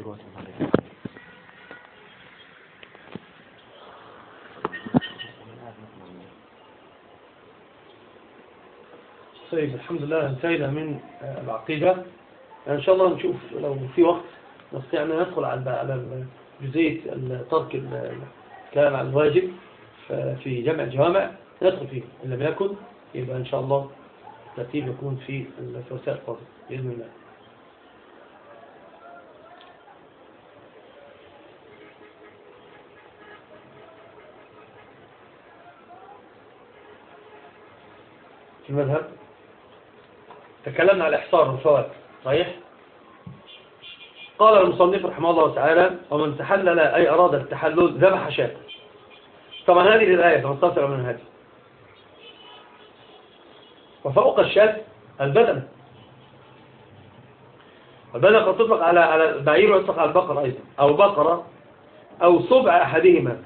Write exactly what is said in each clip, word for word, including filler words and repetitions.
دلوقتي طيب الحمد لله انتهينا من العقيدة. ان شاء الله نشوف لو في وقت نستطيع ان ندخل على على جزئية ترك الكلام عن الواجب في جمع الجوامع، ندخل فيه. ان لم يكن يبقى ان شاء الله الترتيب يكون في الثلاثاء القادم باذن الله. في المذهب تكلمنا على الإحصار والفوات صحيح. قال المصنف رحمه الله تعالى: ومن تحلل أي أراد التحلل ذبح شاة. طبعا هذه الآية تنتصر من هذه. وفوق الشاة البدن. البدن قد تطلق على على البعير ويطلق على البقر أيضا، أو بقرة أو صبع أحدهما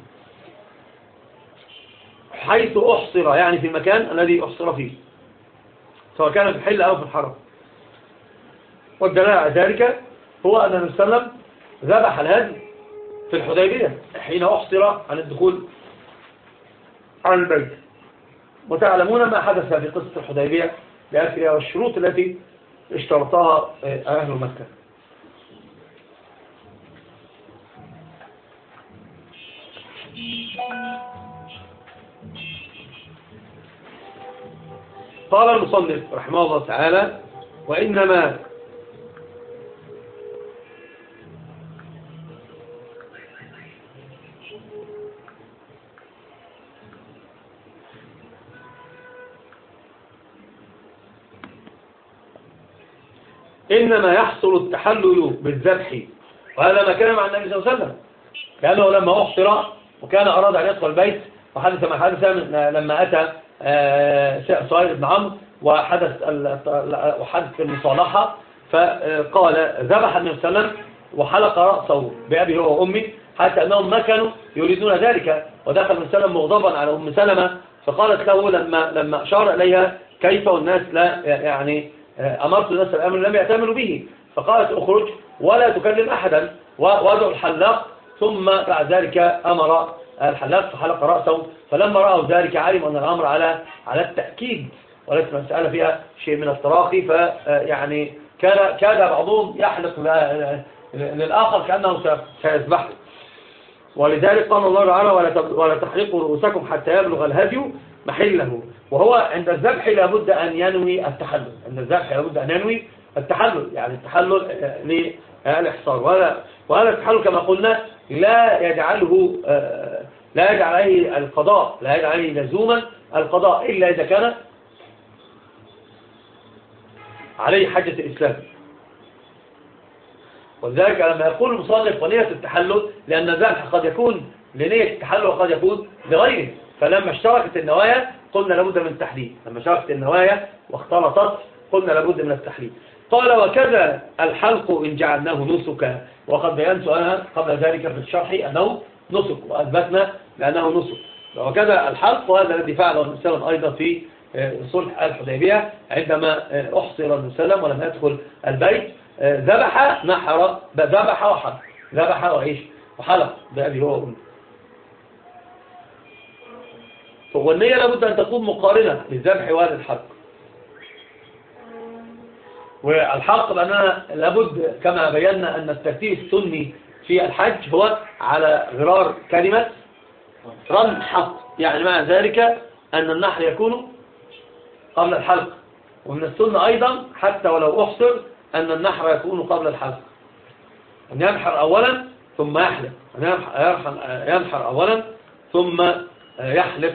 حيث أحصر، يعني في المكان الذي أحصر فيه، سواء كان في الحل أو في الحرم. والدلالة على ذلك هو أن النبي صلى الله عليه وسلم ذبح الهدي في الحديبية حين أحصر عن الدخول على البيت. وتعلمون ما حدث في قصة الحديبية بأسرها والشروط التي اشترطها أهل مكة. قال المصنف رحمه الله تعالى: وإنما إنما يحصل التحلل بالذبح. وهذا ما كان مع النبي صلى الله عليه وسلم، كأنه لما أحصر وكان أراد أن يدخل البيت وحدث ما حدث لما أتى سهيل بن عمرو وحدث وحدث المصالحة، فقال ذبح النبي صلى الله عليه وسلم وحلق رأسه بأبي هو وأمي، حتى أنهم ما كانوا يريدون ذلك. ودخل النبي صلى الله عليه وسلم مغضبا على أم سلمة، فقالت له لما لما أشار إليها: كيف والناس لا يعني أمرت الناس الأمر لم يأتمروا به. فقالت: اخرج ولا تكلم أحدا وادعو الحلاق. ثم بعد ذلك أمر الحلاق فحلق رأسه. فلما رأوا ذلك علم أن الأمر على على التأكيد وليس مسألة فيها شيء من التراخي. فيعني كان كاد بعضهم يحلق للآخر كأنه سيذبحه. ولذلك قال الله تعالى: ولا تحلقوا رؤوسكم حتى يبلغ الهدي محله. وهو عند الذبح لابد أن ينوي التحلل. عند الذبح لابد أن ينوي التحلل، يعني التحلل للإحصار. وهذا وهذا التحلل كما قلنا لا يجعله لا يجعل عليه القضاء، لا يجعل عليه لزوما القضاء إلا إذا كان عليه حجة الإسلام. ولذلك لما يقول المصنف ونية التحلل، لأن الذبح قد يكون لنية التحلل وقد يكون لغيره. فلما اشتركت النوايا قلنا لابد من التحليل، لما اشتركت النوايا واختلطت قلنا لابد من التحليل. قال: وكذا الحلق إن جعلناه نسكا. وقد بينت أنا قبل ذلك في الشرح أنه نسك، وأثبتنا بأنه نسك. وكذا الحلق، وهذا الذي فعله النبي صلى الله عليه وسلم أيضا في صلح الحديبية عندما أحصر النبي صلى الله عليه وسلم ولم يدخل البيت. ذبح نحر ذبح وحلق ذبح وعيش وحلق بأبي هو وأمي. والنية لابد أن تكون مقارنة للذبح وللحلق. والحلق بأننا لابد كما بينا أن الترتيب السني في الحج هو على غرار كلمة رنحط، يعني معنى ذلك أن النحر يكون قبل الحلق. ومن السنة أيضا حتى ولو أحصر أن النحر يكون قبل الحلق، أن ينحر أولا ثم يحلق، أن ينحر أولا ثم يحلق.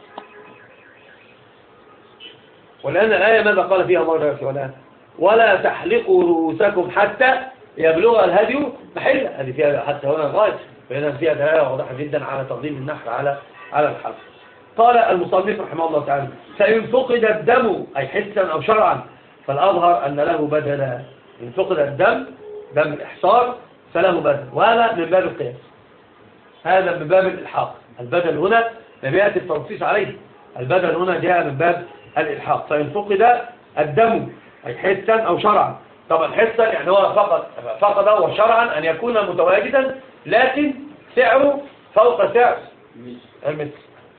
والآن الآية ماذا قال فيها الله جل وعلا؟ ولا تحلقوا رؤوسكم حتى يبلغ الهدي محله. هذه فيها حتى هنا غاية، فإذا فيها دلالة واضحة جدا على تقديم النحر على على الحلق. قال المصنف رحمه الله تعالى: فإن فقد الدم أي حسا أو شرعا فالأظهر أن له بدلا. إن فقد الدم دم الإحصار فله بدل، وهذا من باب القياس، هذا من باب الإلحاق. البدل هنا لم يأتي التنصيص عليه، البدل هنا جاء من باب الإلحاق. فإن فقد الدم أي حسا أو شرعا طبعا حصة يعني هو فقط فقط هو شرعا أن يكون متواجدا، لكن سعره فوق سعر المثل.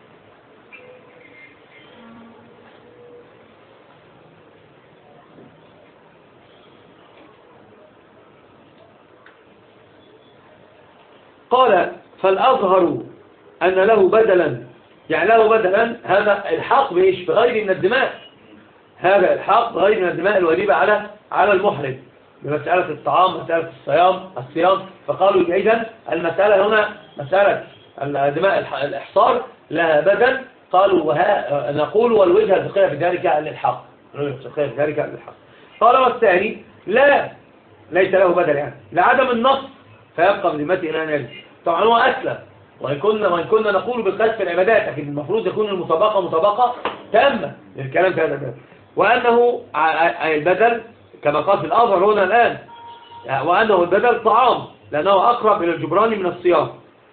قال فالأظهر أن له بدلا، يعني له بدلا، هذا الحاق بإيش؟ بغير من الدماء، هذا الحاق بغير من الدماء الواجبة على على المحرم بمسألة الطعام، مسألة الصيام الصيام فقالوا إذن المسألة هنا مسألة الدماء الإحصار لها بدل. قالوا وها نقول والوجهة الفقهية في ذلك الإلحاق، الفقهية في ذلك الإلحاق. قال والثاني لا، ليس له بدل، يعني لعدم النص فيبقى بذمته إلى أن يجب. طبعا هو أسلم، وإن كنا وإن كنا نقول بالقياس في العبادات، لكن المفروض يكون المطابقة مطابقة تامة للكلام في هذا الباب، وأنه البدل كما قال في الأظهر هنا الآن، وأنه البدل طعام لأنه أقرب إلى الجبران من الصيام،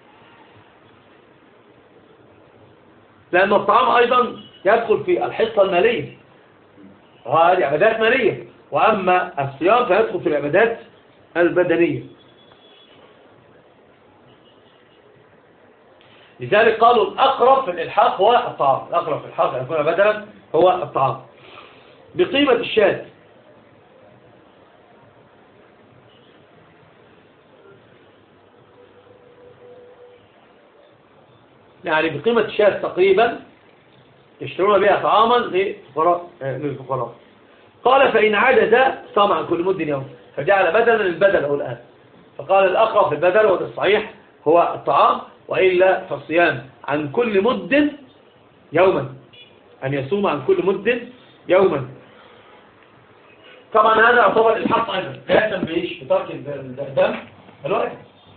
لأن الطعام أيضا يدخل في الحصة المالية وهذه عبادات مالية، وأما الصيام فيدخل في العبادات البدنية. لذلك قالوا الأقرب في الإلحاق هو الطعام، الأقرب في الإلحاق أن يكون بدلا هو الطعام بقيمة الشاة. يعني بقيمة الشاة تقريبا يشترون بها طعاما للفقراء للفقراء. قال فإن عجز صام عن كل مد يوم، فجعل بدلا للبدل هو الآن، فقال الأقرب في البدل وده الصحيح هو الطعام، وإلا فالصيام عن كل مد يوما، أن يصوم عن كل مد يوما. طبعا هذا يعتبر الحق أيضا يهتم بإيش؟ بترك الدم الواجب.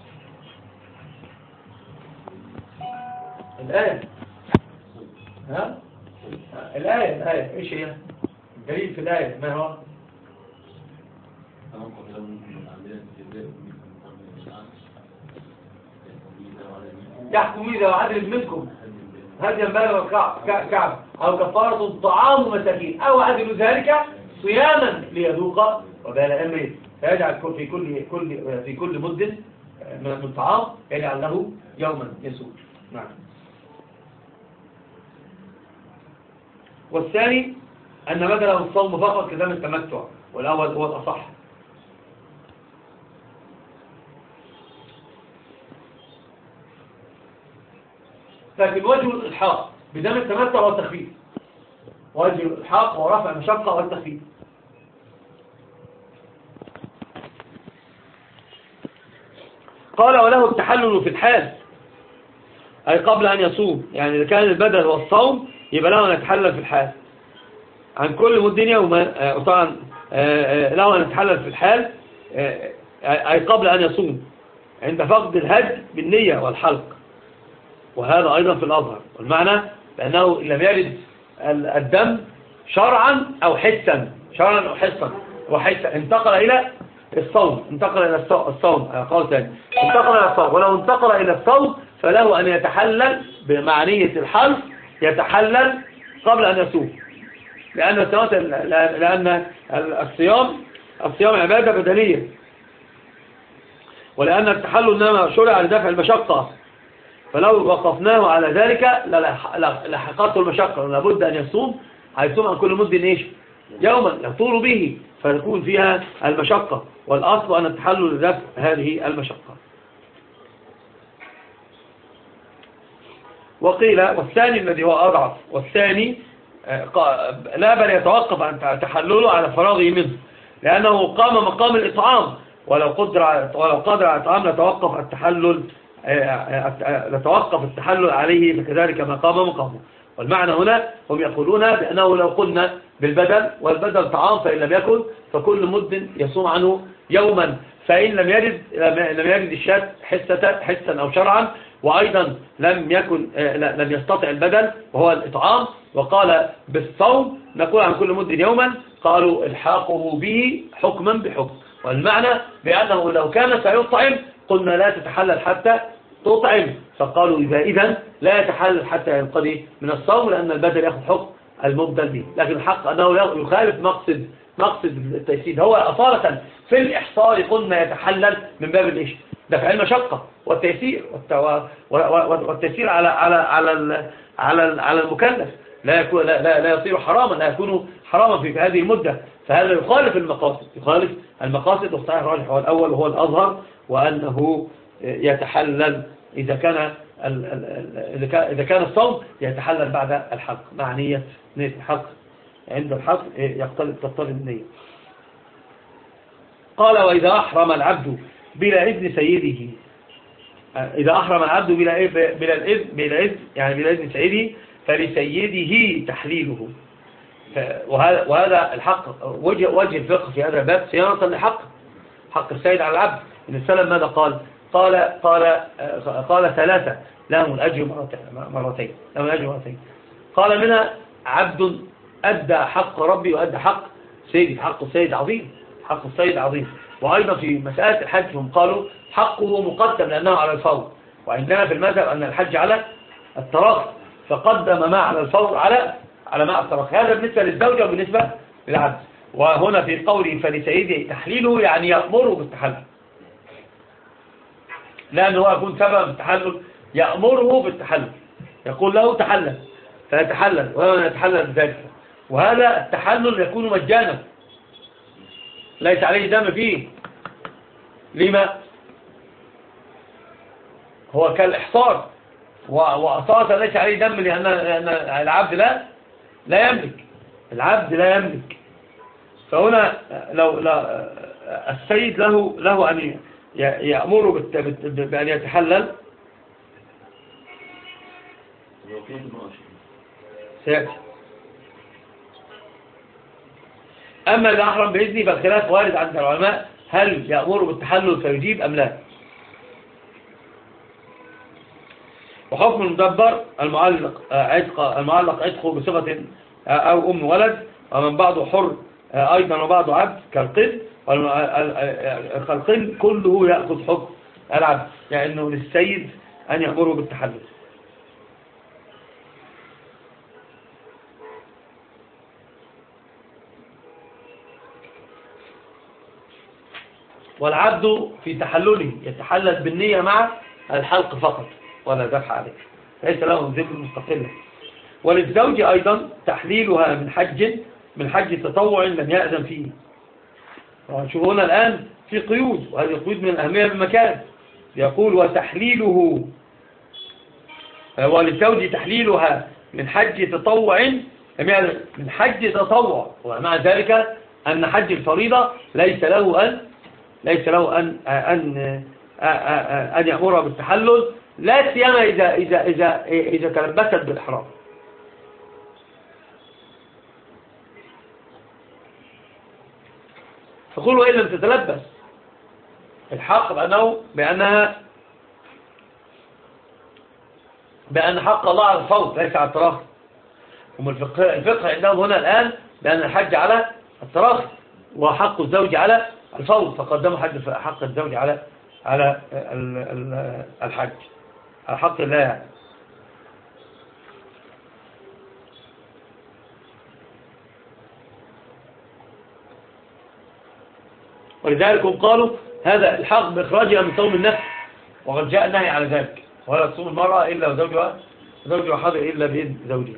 الآية ها الآية الآية إيش هي؟ الدليل في الآية ما هو؟ يحكم إذا وعدل منكم هديا بالغ كعب أو كفارة طعام مساكين أو عدل ذلك صياما ليذوق وبال أمره، فيجعل في كل كل في كل مد من الطعام يجعل له يوما يسود. نعم. والثاني أن بدله الصوم فقط كدم التمتع، والأول هو الأصح. لكن وجه الإلحاق بدم التمتع والتخفيف، وجه الإلحاق هو رفع المشقة والتخفيف. قال وله التحلل في الحال، أي قبل أن يصوم، يعني إذا كان البدل هو الصوم يبقى له أن يتحلل في الحال عن كل مد يوما، طبعا له أن يتحلل في الحال أي قبل أن يصوم عند فقد الهدي بالنية والحلق، وهذا أيضا في الأظهر، والمعنى بأنه لم يرد الدم شرعا أو حسا، شرعا أو حسا وحسا انتقل إلى الصوم، انتقل إلى الصوم قال ثاني انتقل إلى الصوم، ولو انتقل إلى الصوم فله أن يتحلل بمعنية الحلق، يتحلل قبل أن يصوم، لأن لأن الصيام الصيام عبادة بدنية، ولأن التحلل إنما شرع لدفع المشقة، فلو وقفناه على ذلك لحقته المشقة، لابد أن يصوم، هيصوم عن كل مد إيش؟ يوما يطول به فيكون فيها المشقة، والأصل أن التحلل لدفع هذه المشقة. وقيل والثاني الذي هو أضعف، والثاني لا بل يتوقف عن تحلله على فراغه منه، لأنه قام مقام الإطعام، ولو قدر ولو قدر على الإطعام لتوقف التحلل لتوقف التحلل عليه، فكذلك ما قام مقامه. والمعنى هنا هم يقولون بأنه لو قلنا بالبدل والبدل طعام فإن لم يكن فكل مد يصوم عنه يوما، فإن لم يرد لم يرد الشاة حسة حسا أو شرعا، وأيضا لم يكن لم يستطع البدل وهو الإطعام، وقال بالصوم نقول عن كل مد يوما، قالوا الحاقه به حكما بحكم. والمعنى بأنه لو كان سيطعم قلنا لا تتحلل حتى تطعم، فقالوا إذا إذن لا يتحلل حتى ينقضي من الصوم، لأن البدل يأخذ حكم المبدل به. لكن الحق أنه يخالف مقصد نقصد التيسير. هو أصالة في الإحصار قلنا يتحلل من باب الإيش دفع المشقة والتيسير والتيسير على على على على على المكلف، لا يكون لا لا, لا يصير حراما، لا يكون حراما في هذه المدة. فهذا يخالف المقاصد، يخالف المقاصد. والصحيح الراجح هو الأول وهو الأظهر، وأنه يتحلل إذا كان إذا كان الصوم يتحلل بعد الحلق مع نية نية الحلق. عند الحلق يقتضي تقتضي النية. قال وإذا أحرم العبد بلا إذن سيده، إذا أحرم العبد بلا بلا الإذن بلا إذن يعني بلا إذن سيده فلسيده تحليله. وهذا وهذا الحق وجه وجه الفقه في هذا الباب صيانة لحق حق السيد على العبد. إن السلام ماذا قال؟ قال قال قال ثلاثة لهم الأجر مرتين لهم الأجر مرتين. قال منها عبد أدى حق ربي وأدى حق سيدي. حق السيد عظيم، حق السيد عظيم. وأيضا في مسألة الحج هم قالوا حقه مقدم لأنه على الفور، وعندنا في المذهب أن الحج على التراخي، فقدم ما على الفور على على ما التراخي. هذا بالنسبة للزوجة وبالنسبة للعبد. وهنا في قوله فلسيده تحليله يعني يأمره بالتحلل، لأنه يكون سبب التحلل، يأمره بالتحلل، يقول له تحلل فيتحلل ولا يتحلل بذلك. وهذا التحلل يكون مجانا ليس عليه دم فيه. لما؟ هو كالإحصار، وأصالة ليس عليه دم لأن العبد لا لا يملك، العبد لا يملك. فهنا لو لا السيد له له أن يأمره بأن يتحلل. سيأتي. أما إذا أحرم بإذنه فالخلاف وارد عند العلماء هل يأمره بالتحلل فيجيب أم لا. وحكم المدبر المعلق عتق المعلق عتقه بصفة أو أم ولد، ومن بعضه حر أيضا وبعضه عبد كالقن. القن كله يأخذ حكم العبد، يعني أنه للسيد أن يأمره بالتحلل. والعبد في تحلله يتحلل بالنية مع الحلق فقط ولا ذبح عليه، ليس له ذكر مستقلة. وللزوج أيضا تحليلها من حج من حج تطوع لم يأذن فيه. شوفوا هنا الآن في قيود، وهذه القيود من الأهمية بالمكان. يقول وتحليله وللزوج تحليلها من حج تطوع من حج تطوع، ومع ذلك أن حج الفريضة ليس له أن ليس له أن أن أن يأمرها بالتحلل، لا سيما إذا إذا إذا إذا تلبست بالإحرام. فقل وإن لم تتلبس الحق بأنه بأنها بأن حق الله على الفور ليس على التراخي. هم الفقه, الفقه عندهم هنا الآن بأن الحج على التراخي وحق الزوج على الفور، فقدموا حج حق الزوج على على الحج على حق الله يعني. ولذلك هم قالوا هذا الحق بإخراجها من صوم النفس، وقد جاء النهي على ذلك، ولا تصوم المرأة إلا وزوجها زوجها حاضر إلا بإذن زوجها.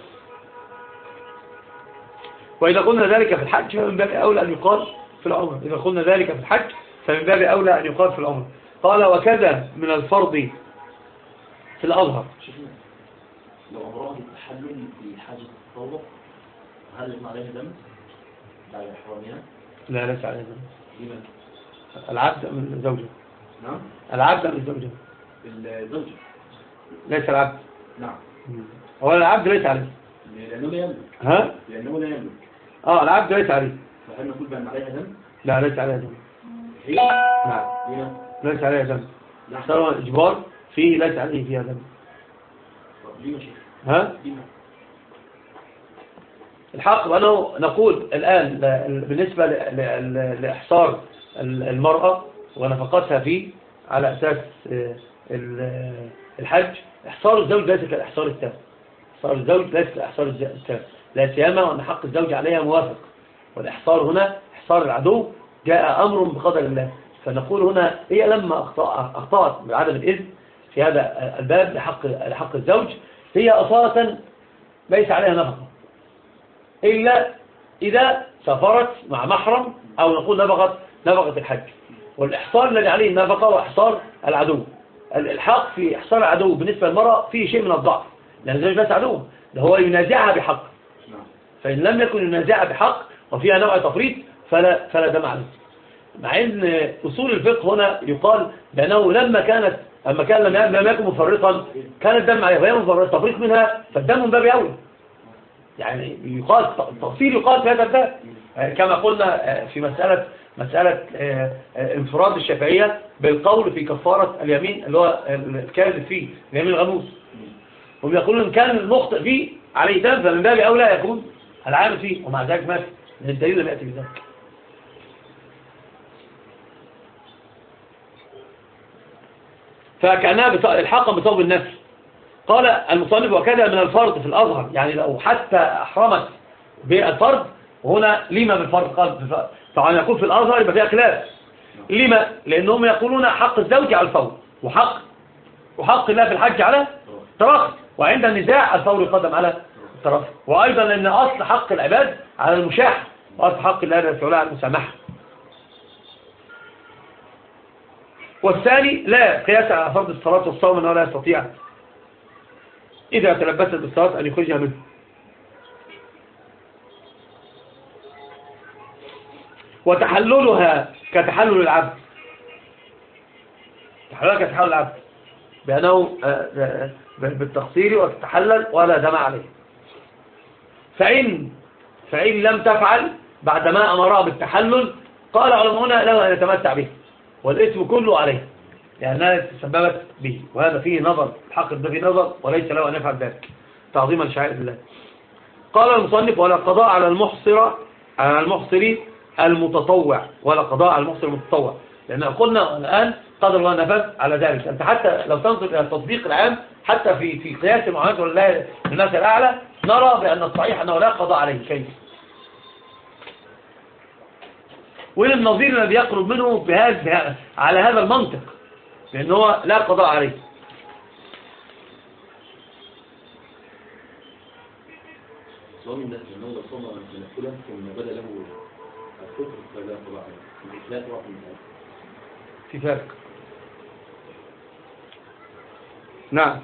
وإذا قلنا ذلك في الحج فمن باب أولى أن يقال في العمر. إذا قلنا ذلك في الحج فمن باب أولى أن يقال في العمر. قال وكذا من الفرض في الأظهر. لو أمرأة التحلل بحاجة التطوع هل يكون عليها دم بعد إحرامها؟ لا ليس عليها دم. لمن؟ العبد من الزوجة. نعم؟ العبد من الزوجة. الزوجة ليس العبد. نعم. هو العبد ليس عليه. لأنه لا يملك. ها؟ لأنه لا يملك. اه العبد ليس عليه. فهل نقول بأن عليها دم؟ لا ليس عليها دم. هي؟ نعم. لمن؟ ليس عليها دم. نعم. سواء إجبار فيه ليس عليه فيها دم. لما شيخ؟ ها؟ لما؟ الحق أنه نقول الآن بالنسبة لإحصار المرأة ونفقتها فيه على أساس الحج، إحصار الزوج ليس كالإحصار التام. إحصار الزوج ليس كالإحصار التام، لا سيما وأن حق الزوج عليها موافق والإحصار هنا إحصار العدو جاء أمر بقدر الله. فنقول هنا هي لما أخطأت بعدم الإذن في هذا الباب لحق لحق الزوج، هي أصالة ليس عليها نفقة إلا إذا سافرت مع محرم، أو نقول نفقة نفقة الحج. والإحصار الذي عليه النفقة هو إحصار العدو. الإلحاق في إحصار العدو بالنسبة للمرأة فيه شيء من الضعف، لأن الزوج بس عدو، ده هو ينازعها بحق. فإن لم يكن ينازعها بحق وفيها نوع تفريط فلا فلا دم عليه. مع ان اصول الفقه هنا يقال بانه لما كانت لما كان لم يكن مفرطا كان الدم عليه، وهي مفرط تفريط منها فالدم من باب اولى. يعني يقال تفصيل يقال في هذا الباب، كما قلنا في مساله مساله انفراد الشافعيه بالقول في كفاره اليمين اللي هو الكاذب فيه اليمين الغموس، هم يقولون ان كان المخطئ فيه عليه دم فمن باب اولى يكون العامل فيه، ومع ذلك ما في، لان الدليل لم ياتي بذلك. فكأنها الحاقا بطلب النفس. قال المصنف وكذا من الفرض في الأظهر، يعني لو حتى أحرمت بالفرض، وهنا لما بالفرض قال طبعا يكون في الأظهر يبقى فيها خلاف. لما؟ لأنهم يقولون حق الزوج على الفور، وحق وحق الله في الحج على التراخي، وعند النزاع الفور يقدم على التراخي. وأيضا أن أصل حق العباد على المشاحة، وأصل حق الله على المسامحة. والثاني لا قياس على فرض الصلاة والصوم أنه لا يستطيع إذا تلبست بالصلاة أن يخرجها منه. وتحللها كتحلل العبد، تحللها كتحلل العبد بأنه بالتقصير وتتحلل ولا دم عليه. فإن فإن لم تفعل بعدما أمرها بالتحلل قال علماؤنا له أن يتمتع به، والاسم كله عليه لأنها تسببت به، وهذا فيه نظر، الحق ده فيه نظر وليس له أن يفعل ذلك تعظيما لشعائر الله. قال المصنف ولا قضاء على المحصر على المحصر المتطوع، ولا قضاء على المحصر المتطوع، لأن قلنا الآن قدر الله نفذ على ذلك. أنت حتى لو تنظر إلى التطبيق العام حتى في في قياس المعاملات والله للناس الأعلى نرى بأن الصحيح أنه لا قضاء عليه شيء، والنظير الذي يقرب منه بهذا على هذا المنطق لأنه هو لا قضاء عليه. سؤال الناس لأنه لو صنع من الكلام ثم بدأ له الفطر فلا قضاء عليه، الإخلاف واحد من هذا في فرق. نعم.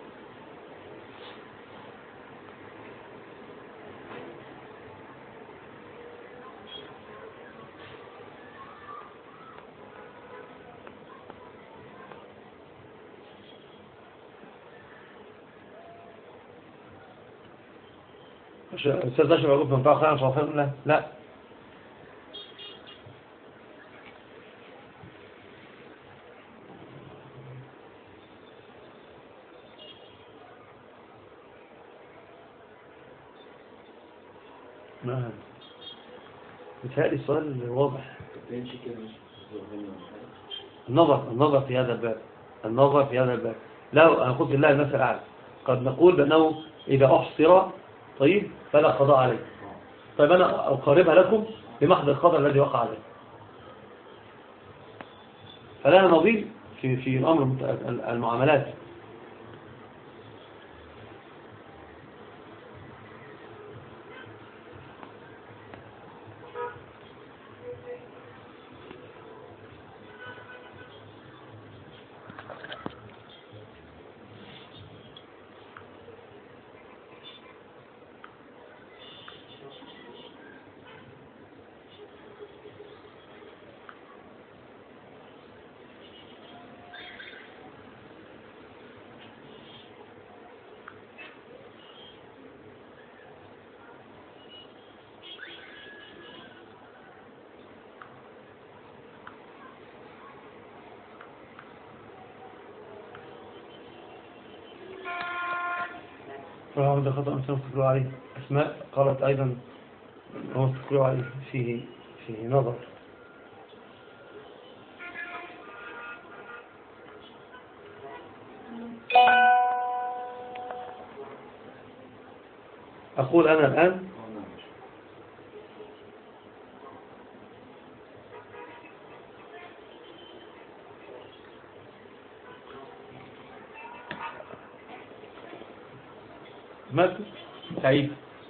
أستاذ أشرف أقول من طاقة خيرا صوفا لا لا ما بتهيألي السؤال واضح. النظر النظر في هذا الباب النظر في هذا الباب لا أنا قلت لله المثل الأعلى. قد نقول بأنه إذا أحصر طيب فلا قضاء عليه. طيب أنا أقاربها لكم بمحض القدر الذي وقع عليه، فلا نظير في في الأمر المعاملات. وهذا خطأ مثل تقولوا عليه أسماء قالت أيضا هو تقولوا عليه فيه فيه نظر. أقول أنا الآن مالك سعيد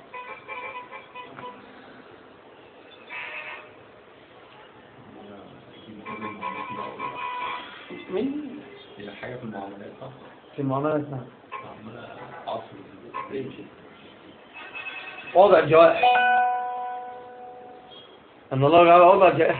من هي حاجة في المعاملات صح؟ في المعاملات نعم عصر وضع الجوائح أن الله تعالى وضع الجائحة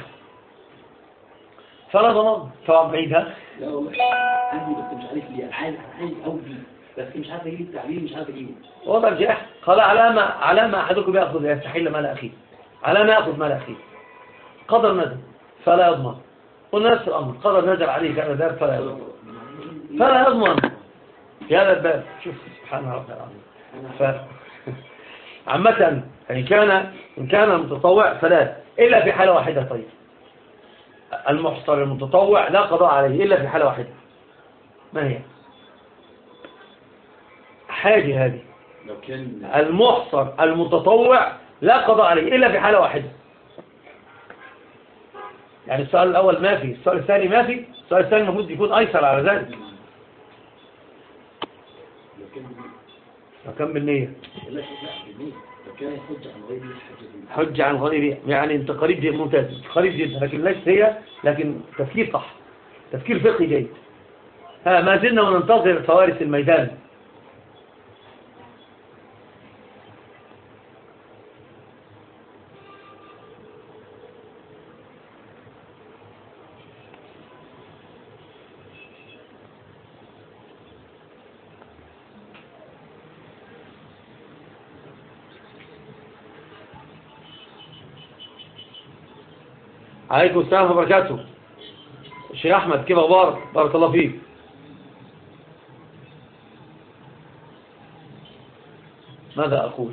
فلا ضمان طبعا بعيدها. لا والله عندي بس مش عارف ليه، عايز عايز قوي بس مش عارف اجيب التعبير، مش عارف اجيبه. وضع الجائحة قال علامة علامة أحدكم يأخذ يستحيل مال أخيه، علامة يأخذ مال أخيه قدر نزل فلا يضمن. قلنا نفس الأمر قدر نزل عليه كان ذلك فلا يضمن فلا يضمن في هذا الباب. شوف سبحان الله العظيم. ف عامة إن كان إن كان المتطوع فلا إلا في حالة واحدة. طيب المحصر المتطوع لا قضاء عليه إلا في حالة واحدة. ما هي حاجة هذه؟ لو كان المحصر المتطوع لا قضاء عليه إلا في حالة واحدة. يعني السؤال الأول ما في، السؤال الثاني ما في، السؤال الثاني المفروض يكون أيسر على ذلك. لو كان لو كان بالنية لا لا بالنية لو كان يحج عن غير الحج حج عن غيره، يعني انت قريب جدا ممتاز قريب جدا، لكن ليس هي، لكن تفكير صح، تفكير فقهي جيد. ها ما زلنا وننتظر فوارس الميدان. عليكم السلام وبركاته. الشيخ أحمد كيف أخبارك؟ بارك الله فيك. ماذا أقول؟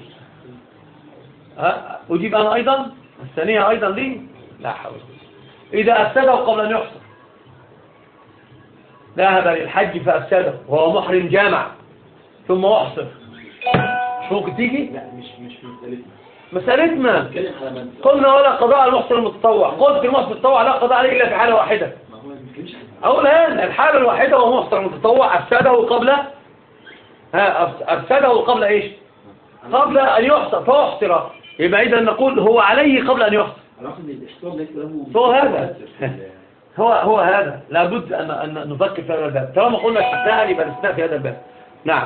أجيب أنا أيضا الثانية أيضا لي لا حول. إذا أفسده قبل أن يحصل، ذهب للحج فأفسده وهو محرم جامع ثم أحصر، شو ممكن تيجي؟ لا مش مش مسألتنا مسألتنا نتكلم على من قلنا ولا قضاء المحصر المتطوع. قلت المحصر المتطوع لا قضاء عليه إلا في حالة واحدة. ما هو ما بنتكلمش عن أقول الآن الحالة الواحدة وهو محصر المتطوع أفسده قبل ها أفسده قبل إيش؟ قبل أن يحصر فأحصر، يبقى إذا نقول هو عليه قبل أن يحصر. أنا أقصد إن الإحصار ليس له هو هذا هو هو هذا لابد أن أن نفكر في هذا الباب. طالما قلنا استثناء يبقى الاستثناء في هذا الباب. نعم.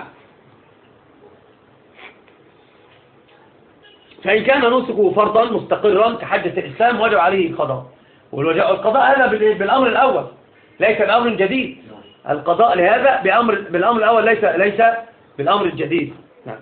فإن كان نسكه فرضا مستقرا كحجة الإسلام وجب عليه القضاء، والقضاء هذا بالأمر الأول ليس بأمر جديد. القضاء لهذا بأمر بالأمر الأول ليس ليس بالأمر الجديد. نعم.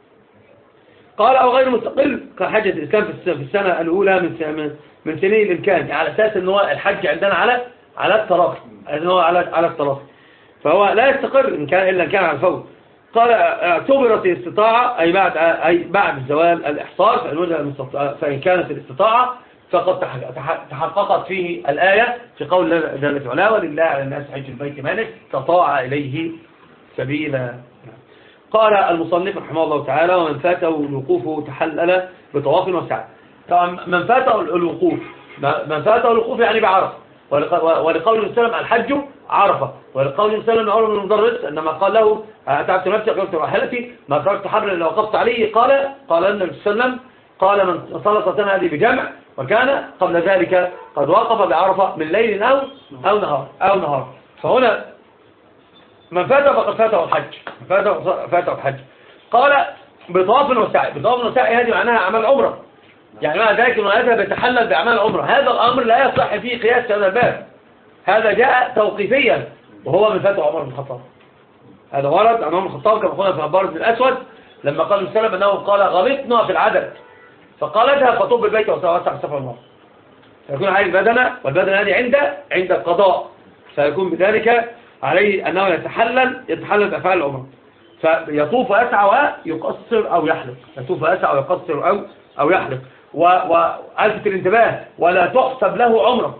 قال أو غير مستقل كحجة الإسلام في السنة الأولى من من سنين الإمكان، يعني على أساس أن هو الحج عندنا على على التراخي، أنه هو على على التراخي، فهو لا يستقر إن كان إلا إن كان على الفور. قال اعتبرت الاستطاعة أي بعد أي بعد زوال الإحصار، فإن وجد فإن كانت الاستطاعة فقد تحققت فيه الآية في قول جل وعلا ولله على الناس حج البيت من استطاع إليه سبيلا. قال المصنف رحمه الله تعالى ومن فاته الوقوف تحلل بطواف وسعي. طبعا من فاته الوقوف من فاته الوقوف يعني بعرفة، ولقول السلام الحج عرفة، ولقول السلام عمر بن المدرس انما قال له تعبت نفسي قلت راحلتي ما تركت حبل الا وقفت عليه. قال قال النبي صلى الله عليه وسلم قال من صلى صلاتنا هذه بجمع وكان قبل ذلك قد وقف بعرفة من ليل او او نهار او نهار. فهنا من فاته فقد فاته الحج، من فاته فاته الحج. قال بطواف وسعي، بطواف وسعي هذه معناها اعمال عمره، يعني معنى ذلك انه هذا بيتحلل باعمال عمره. هذا الامر لا يصح فيه قياس هذا الباب، هذا جاء توقيفيا وهو من فاته عمر بن الخطاب. هذا ورد عن عمر بن الخطاب كما قلنا في عبارة بن الاسود لما قال السلام انه قال غلطنا في العدد فقالتها فطب البيت وسوى سفر النار، فيكون عليه البدنه، والبدنه هذه عند عند القضاء، فيكون بذلك عليه أنه يتحلل يتحلل بأفعال العمر، فيطوف ويسعى ويقصر أو يحلق، يطوف ويسعى ويقصر أو أو يحلق. وألفت الانتباه ولا تحسب له عمره،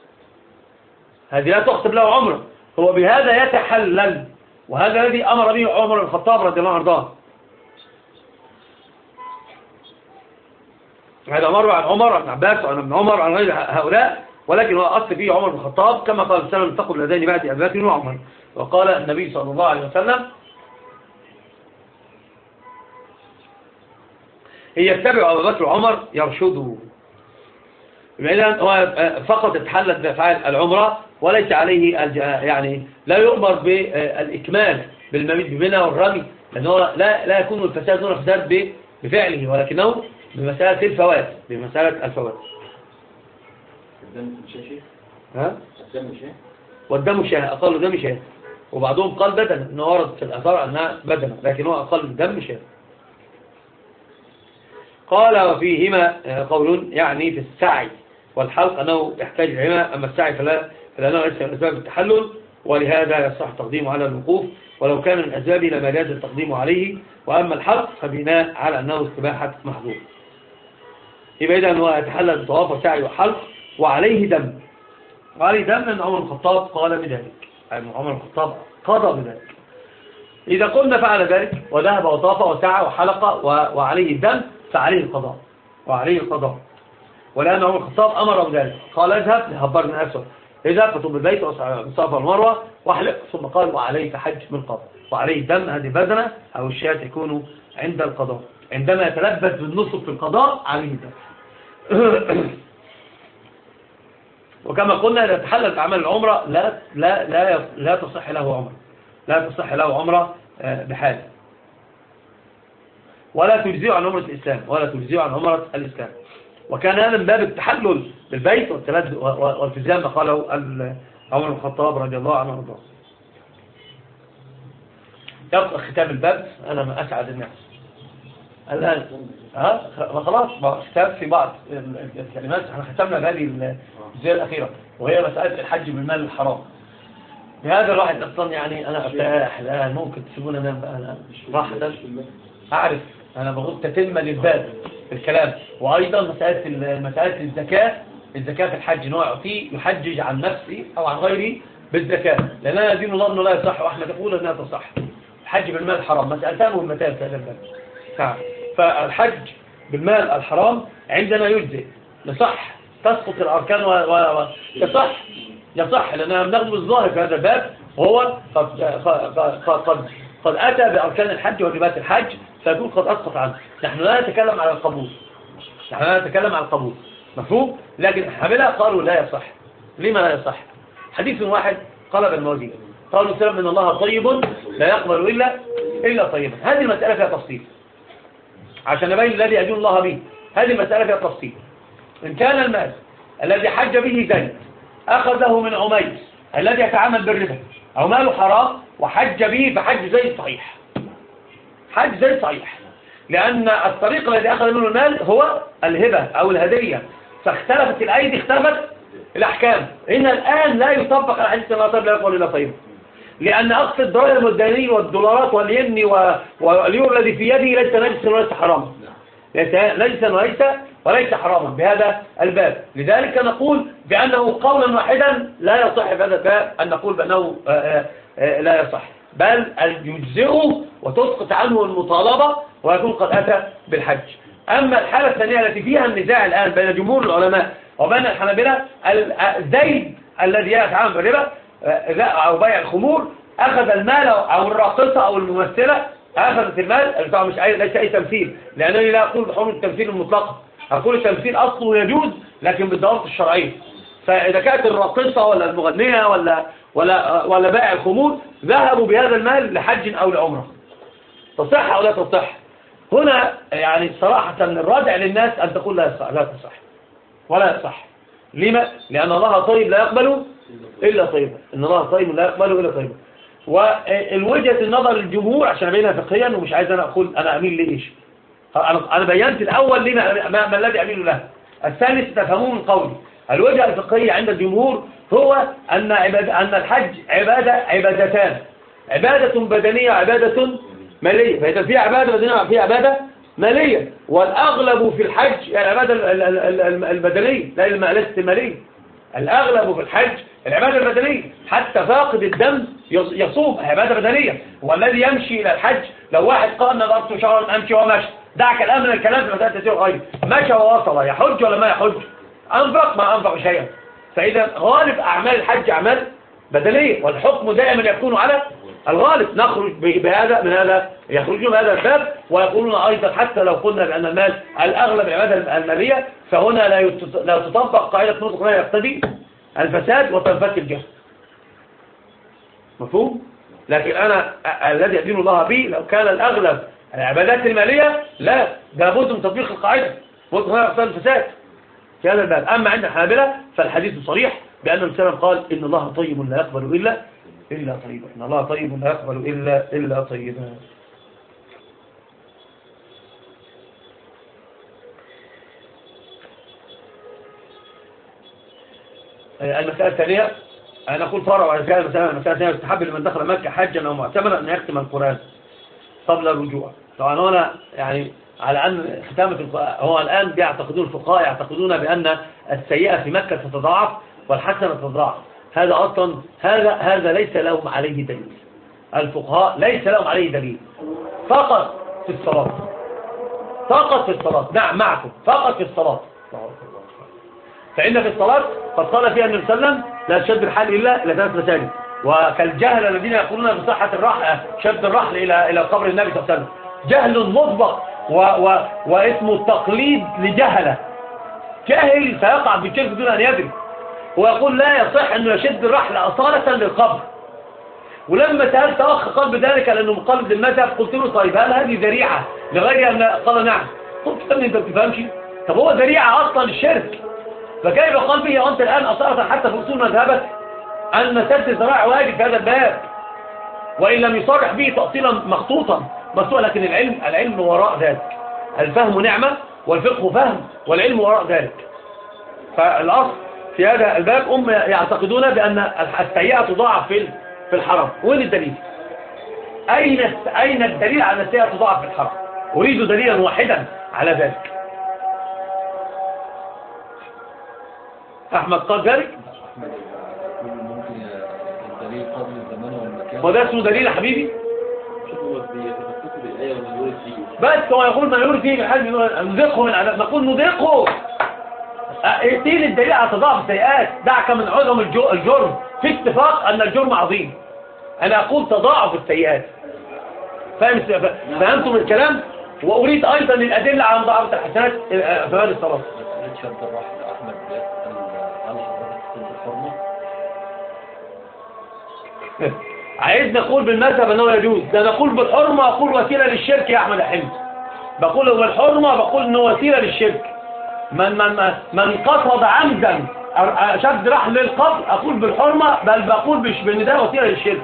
هذه لا تحسب له عمره، هو بهذا يتحلل، وهذا الذي أمر به عمر بن الخطاب رضي الله عنه. هذا مر عن عمر عن عباس وعن ابن عمر عن غير هؤلاء، ولكن هو أصل فيه عمر بن الخطاب كما قال السلام اتقوا الذين بعد أبي بكر وعمر. وقال النبي صلى الله عليه وسلم إن يتبع أبا بكر وعمر يرشدوا. إذن هو فقط يتحلل بأفعال العمرة وليس عليه يعني لا يؤمر بالإكمال بالمبيت بمنى والرمي، لأنه لا لا يكون الفساد دون الفساد بفعله، ولكنه بمسألة الفوات بمسألة الفوات. الدم شيء ها؟ الدم شيء والدم شاه أقل دم شاه، وبعضهم قال بدن، إنه ورد في الأثار أنها بدن، لكن هو أقل دم شاه. قال وفيهما قول يعني في السعي والحلق أنه يحتاج العمى، أما السعي فلا فلأنه ليس من أسباب التحلل، ولهذا يصح تقديمه على الوقوف، ولو كان من أسبابه لما جاز التقديم عليه، وأما الحلق فبناء على أنه استباحة محظور. يبقى إذا هو يتحلل بطواف وسعي وحلق وعليه دم، وعليه دم لأن عمر الخطاب قال بذلك، يعني عمر الخطاب قضى بذلك. إذا قلنا فعل ذلك وذهب وطاف وسعى وحلق وعليه الدم فعليه القضاء وعليه القضاء، ولأن عمر الخطاب أمر بذلك، قال اذهب لهبار بن أسود، اذهب فطب البيت وصافى المروة واحلق، ثم قال وعليك حج من قبل، وعليه دم، هذه بدنة أو الشاة يكون عند القضاء، عندما يتلبس بالنصف في القضاء عليه دم. وكما قلنا إذا تحلل أعمال العمرة لا لا لا لا تصح له عمرة، لا تصح له عمرة بحال، ولا تجزئ عن عمرة الإسلام، ولا تجزئ عن عمرة الإسلام. وكان هذا من باب التحلل بالبيت والالتزام ما قاله عمر بن الخطاب رضي الله عنه وارضاه. يبقى ختام الباب. أنا ما أسعد الناس الآن، ها خلاص ختام في بعض الكلمات. احنا ختمنا هذه الجزئية الأخيرة وهي مسألة الحج بالمال الحرام. بهذا الواحد أصلا يعني أنا أرتاح الآن، ممكن تسيبونا نام بقى الآن راحة. أعرف أنا بغض تتمة للباب الكلام. وأيضا مسألة مسألة الزكاة، الزكاة في الحج نوع يعطيه يحجج عن نفسه أو عن غيره بالزكاة، لأننا دين الله أنه لا يصح، وإحنا نقول أنها تصح. الحج بالمال الحرام مسألتان مهمتان في هذا الباب. فالحج بالمال الحرام عندنا يجزئ، يصح، تسقط الأركان ويصح يصح لأننا بناخذ الظاهر في هذا الباب، وهو قد قد قد أتى بأركان الحج وواجبات الحج، فيكون قد أسقط عنه. نحن لا نتكلم على القبول، نحن لا نتكلم على القبول، مفهوم؟ لكن الحنابلة قالوا لا يصح. لما لا يصح؟ حديث واحد قلب الموازين، قالوا سلام إن الله طيب لا يقبل إلا إلا طيبا. هذه المسألة فيها تفصيل عشان نبين الذي يدين الله به. هذه المسألة فيها تفصيل. إن كان المال الذي حج به زيد أخذه من عميس الذي يتعامل بالربا أو ماله حرام وحج به، فحج زيد صحيح، حج زيد صحيح، لأن الطريق الذي أخذ منه المال هو الهبة أو الهدية، فاختلفت الأيدي، اختلفت الأحكام. إن الآن لا يطبق على حديث الله طيب لا يقبل إلا طيب، لأن أقصى الدراهم والدنانير والدولارات والين واليورو الذي في يده ليس نجسا وليس حراما، ليس وليس وليس حراما بهذا الباب. لذلك نقول بأنه قولا واحدا لا يصح في هذا الباب أن نقول بأنه لا يصح، بل يجزئه وتسقط عنه المطالبة ويكون قد أتى بالحج. أما الحالة الثانية التي فيها النزاع الآن بين جمهور العلماء وبين الحنابلة، الزيد الذي يتعامل بالربا أو بيع الخمور أخذ المال، أو الراقصة أو الممثلة أخذت المال، مش أي ليس أي تمثيل، لأنني لا أقول بحكم التمثيل المطلق، أقول التمثيل أصله يجوز لكن بالضوابط الشرعية. فإذا كانت الراقصة ولا المغنية ولا ولا ولا بائع الخمور ذهبوا بهذا المال لحج أو لعمرة، تصح أو لا تصح؟ هنا يعني صراحة الرادع للناس أن تقول لا يصح، لا تصح ولا يصح. لما؟ لأن الله طيب لا يقبل إلا طيبا، إن الله طيب لا يقبل إلا طيبا. والوجهة النظر الجمهور عشان أبينها فقهيا، ومش عايز أنا أقول أنا أميل لإيش، أنا بينت الأول لما ما, ما الذي أميل له. الثالث تفهمون من قولي. الوجهة الفقهية عند الجمهور هو أن عبادة أن الحج عبادة عبادتان، عبادة بدنية وعبادة مالية. فإذا في عبادة بدنية وفي عبادة مالية، والأغلب في الحج العبادة البدنية لا ليست المالية. الأغلب في الحج العبادة البدنية، حتى فاقد الدم يصوم عبادة بدنية. والذي يمشي إلى الحج لو واحد قال نظرت شهرا أمشي ومشي، دعك الآن من الكلام في مسألة تسير غير، مشى ووصل، يحج ولا ما يحج، أنفق ما أنفق شيئا. فإذا غالب أعمال الحج أعمال بدنية، والحكم دائما يكون على الغالب نخرج بهذا من هذا، يخرجون بهذا الباب ويقولون أيضا حتى لو قلنا بأن المال الأغلب العبادة المالية فهنا لا لا تطبق قاعدة نطق لا يقتضي الفساد وتنفك الجهل. مفهوم؟ لكن أنا الذي أدين الله به لو كان الأغلب العبادات المالية لا، ده لابد من تطبيق القاعدة نطق لا يقتضي الفساد في هذا الباب. أما عند الحنابلة فالحديث صريح بأن النبي صلى الله عليه وسلم قال إن الله طيب لا يقبل إلا إلا طيبا، إن الله طيب لا يقبل إلا إلا طيبا. المسألة الثانية أنا أقول فرع وعلى كده المسألة الثانية يستحب لمن دخل مكة حجا أو معتمرا أن يختم القرآن قبل الرجوع. طبعا هنا يعني على أن ختامة هو الآن بيعتقدون الفقهاء يعتقدون بأن السيئة في مكة تتضاعف والحسنة تتضاعف. هذا أصلا هذا هذا ليس لهم عليه دليل. الفقهاء ليس لهم عليه دليل، فقط في الصلاة، فقط في الصلاة. نعم معكم، فقط في الصلاة. فإن في الصلاة قد قال فيها النبي صلى الله عليه وسلم لا تشد الرحال إلا إلى ثلاث مساجد، وكالجهل الذين يقولون بصحة الرحل شد الرحل إلى إلى قبر النبي صلى الله عليه وسلم جهل مطبق و و واسمه تقليد لجهلة. جاهل فيقع بالشرك دون أن يدري، ويقول لا يصح أنه يشد الرحل أصالة للقبر. ولما سألت أخ قال بذلك لأنه مقلد المذهب قلت له طيب هل هذه ذريعة لغير أن قال نعم؟ قلت له أنت ما بتفهمش، طب هو ذريعة أصلا للشرك، فكيف قال به وأنت الآن أصالة حتى في أصول مذهبك أن سد الذراع واجب في هذا الباب، وإن لم يصرح به تأصيلا مخطوطا مسؤول. لكن العلم العلم وراء ذلك، الفهم نعمة والفقه فهم والعلم وراء ذلك. فالأصل في هذا الباب هم يعتقدون بأن السيئة تضاعف في في الحرم. وين الدليل؟ أين أين الدليل على السيئة تضاعف في الحرم؟ أريد دليلا واحدا على ذلك. أحمد قال ذلك؟ ممكن الدليل قبل الزمان والمكان، وده اسمه دليل يا حبيبي؟ هو بيتفكر بالآية وما يورد فيه. بس هو يقول ما يورد فيه بالحال نذقه من عذاب، نقول نذقه. ائتيني الدليل على تضاعف السيئات، دعك من عظم الجرم، في اتفاق أن الجرم عظيم. أنا أقول تضاعف السيئات. فاهم فهمتم الكلام؟ وأريد أيضا الأدلة على مضاعفة الحسنات في هذه الصلاة. شد الرحل أحمد بيسأل هل حضرتك كنت الحرمة؟ عايز نقول بالمذهب أنه يجوز، ده نقول بالحرمة أقول وسيلة للشرك يا أحمد حمد. بقول بالحرمة بقول أنه وسيلة للشرك. من من من قصد عمدا شد رحل للقبر أقول بالحرمة، بل بقول بأن ده وسيلة للشرك.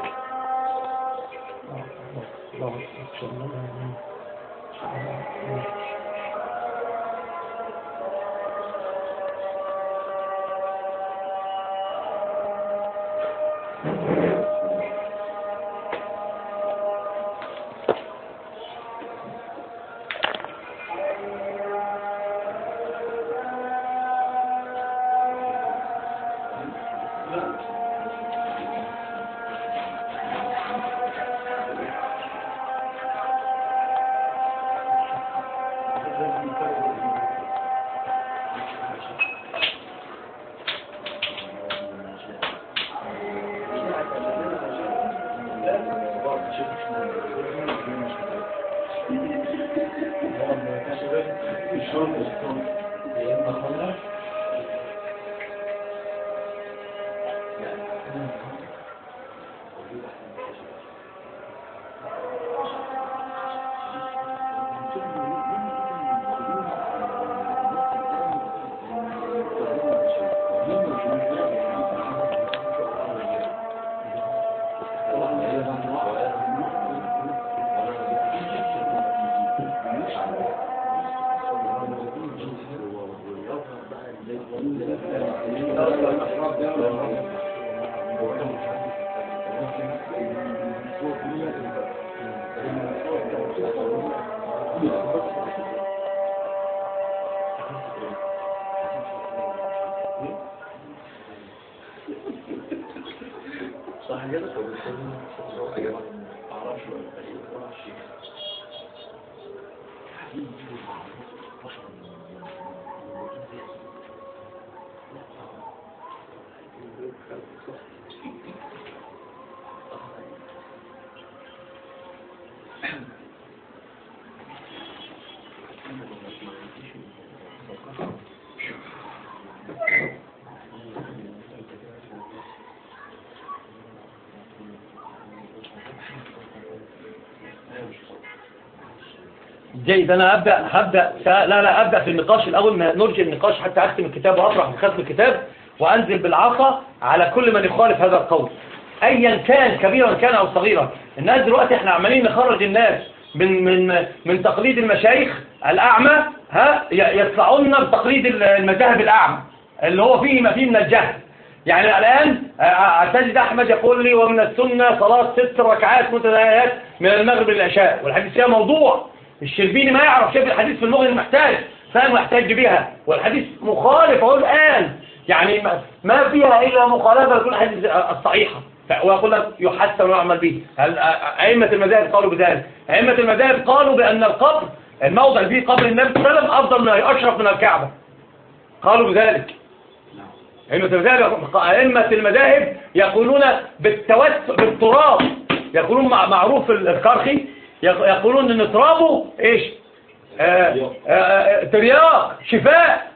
جيد. أنا أبدأ هبدأ لا لا أبدأ في النقاش الأول، ما نرجع النقاش حتى أختم الكتاب وأطرح من ختم الكتاب وأنزل بالعصا على كل من يخالف هذا القول أيا كان كبيرا كان أو صغيرا. الناس دلوقتي احنا عمالين نخرج الناس من من من تقليد المشايخ الأعمى، ها يطلعون بتقليد المذاهب الأعمى اللي هو فيه ما فيه من الجهل. يعني الآن تجد أحمد يقول لي ومن السنة صلاة ست ركعات متتاليات من المغرب للعشاء، والحديث فيها موضوع. الشربيني ما يعرف شايف الحديث في اللغة المحتاج فهم يحتاج بها، والحديث مخالف أهو الآن، يعني ما فيها إلا مخالفة لكل الحديث الصحيحة، ويقول لك يحسن ويعمل به. أئمة المذاهب قالوا بذلك. أئمة المذاهب قالوا بأن القبر الموضع اللي فيه قبر النبي صلى الله عليه وسلم أفضل من أشرف من الكعبة، قالوا بذلك. أئمة المذاهب أئمة المذاهب يقولون بالتوسع بالتراب، يقولون معروف الكرخي يقولون ان ترابه ايش؟ آه آه ترياق شفاء.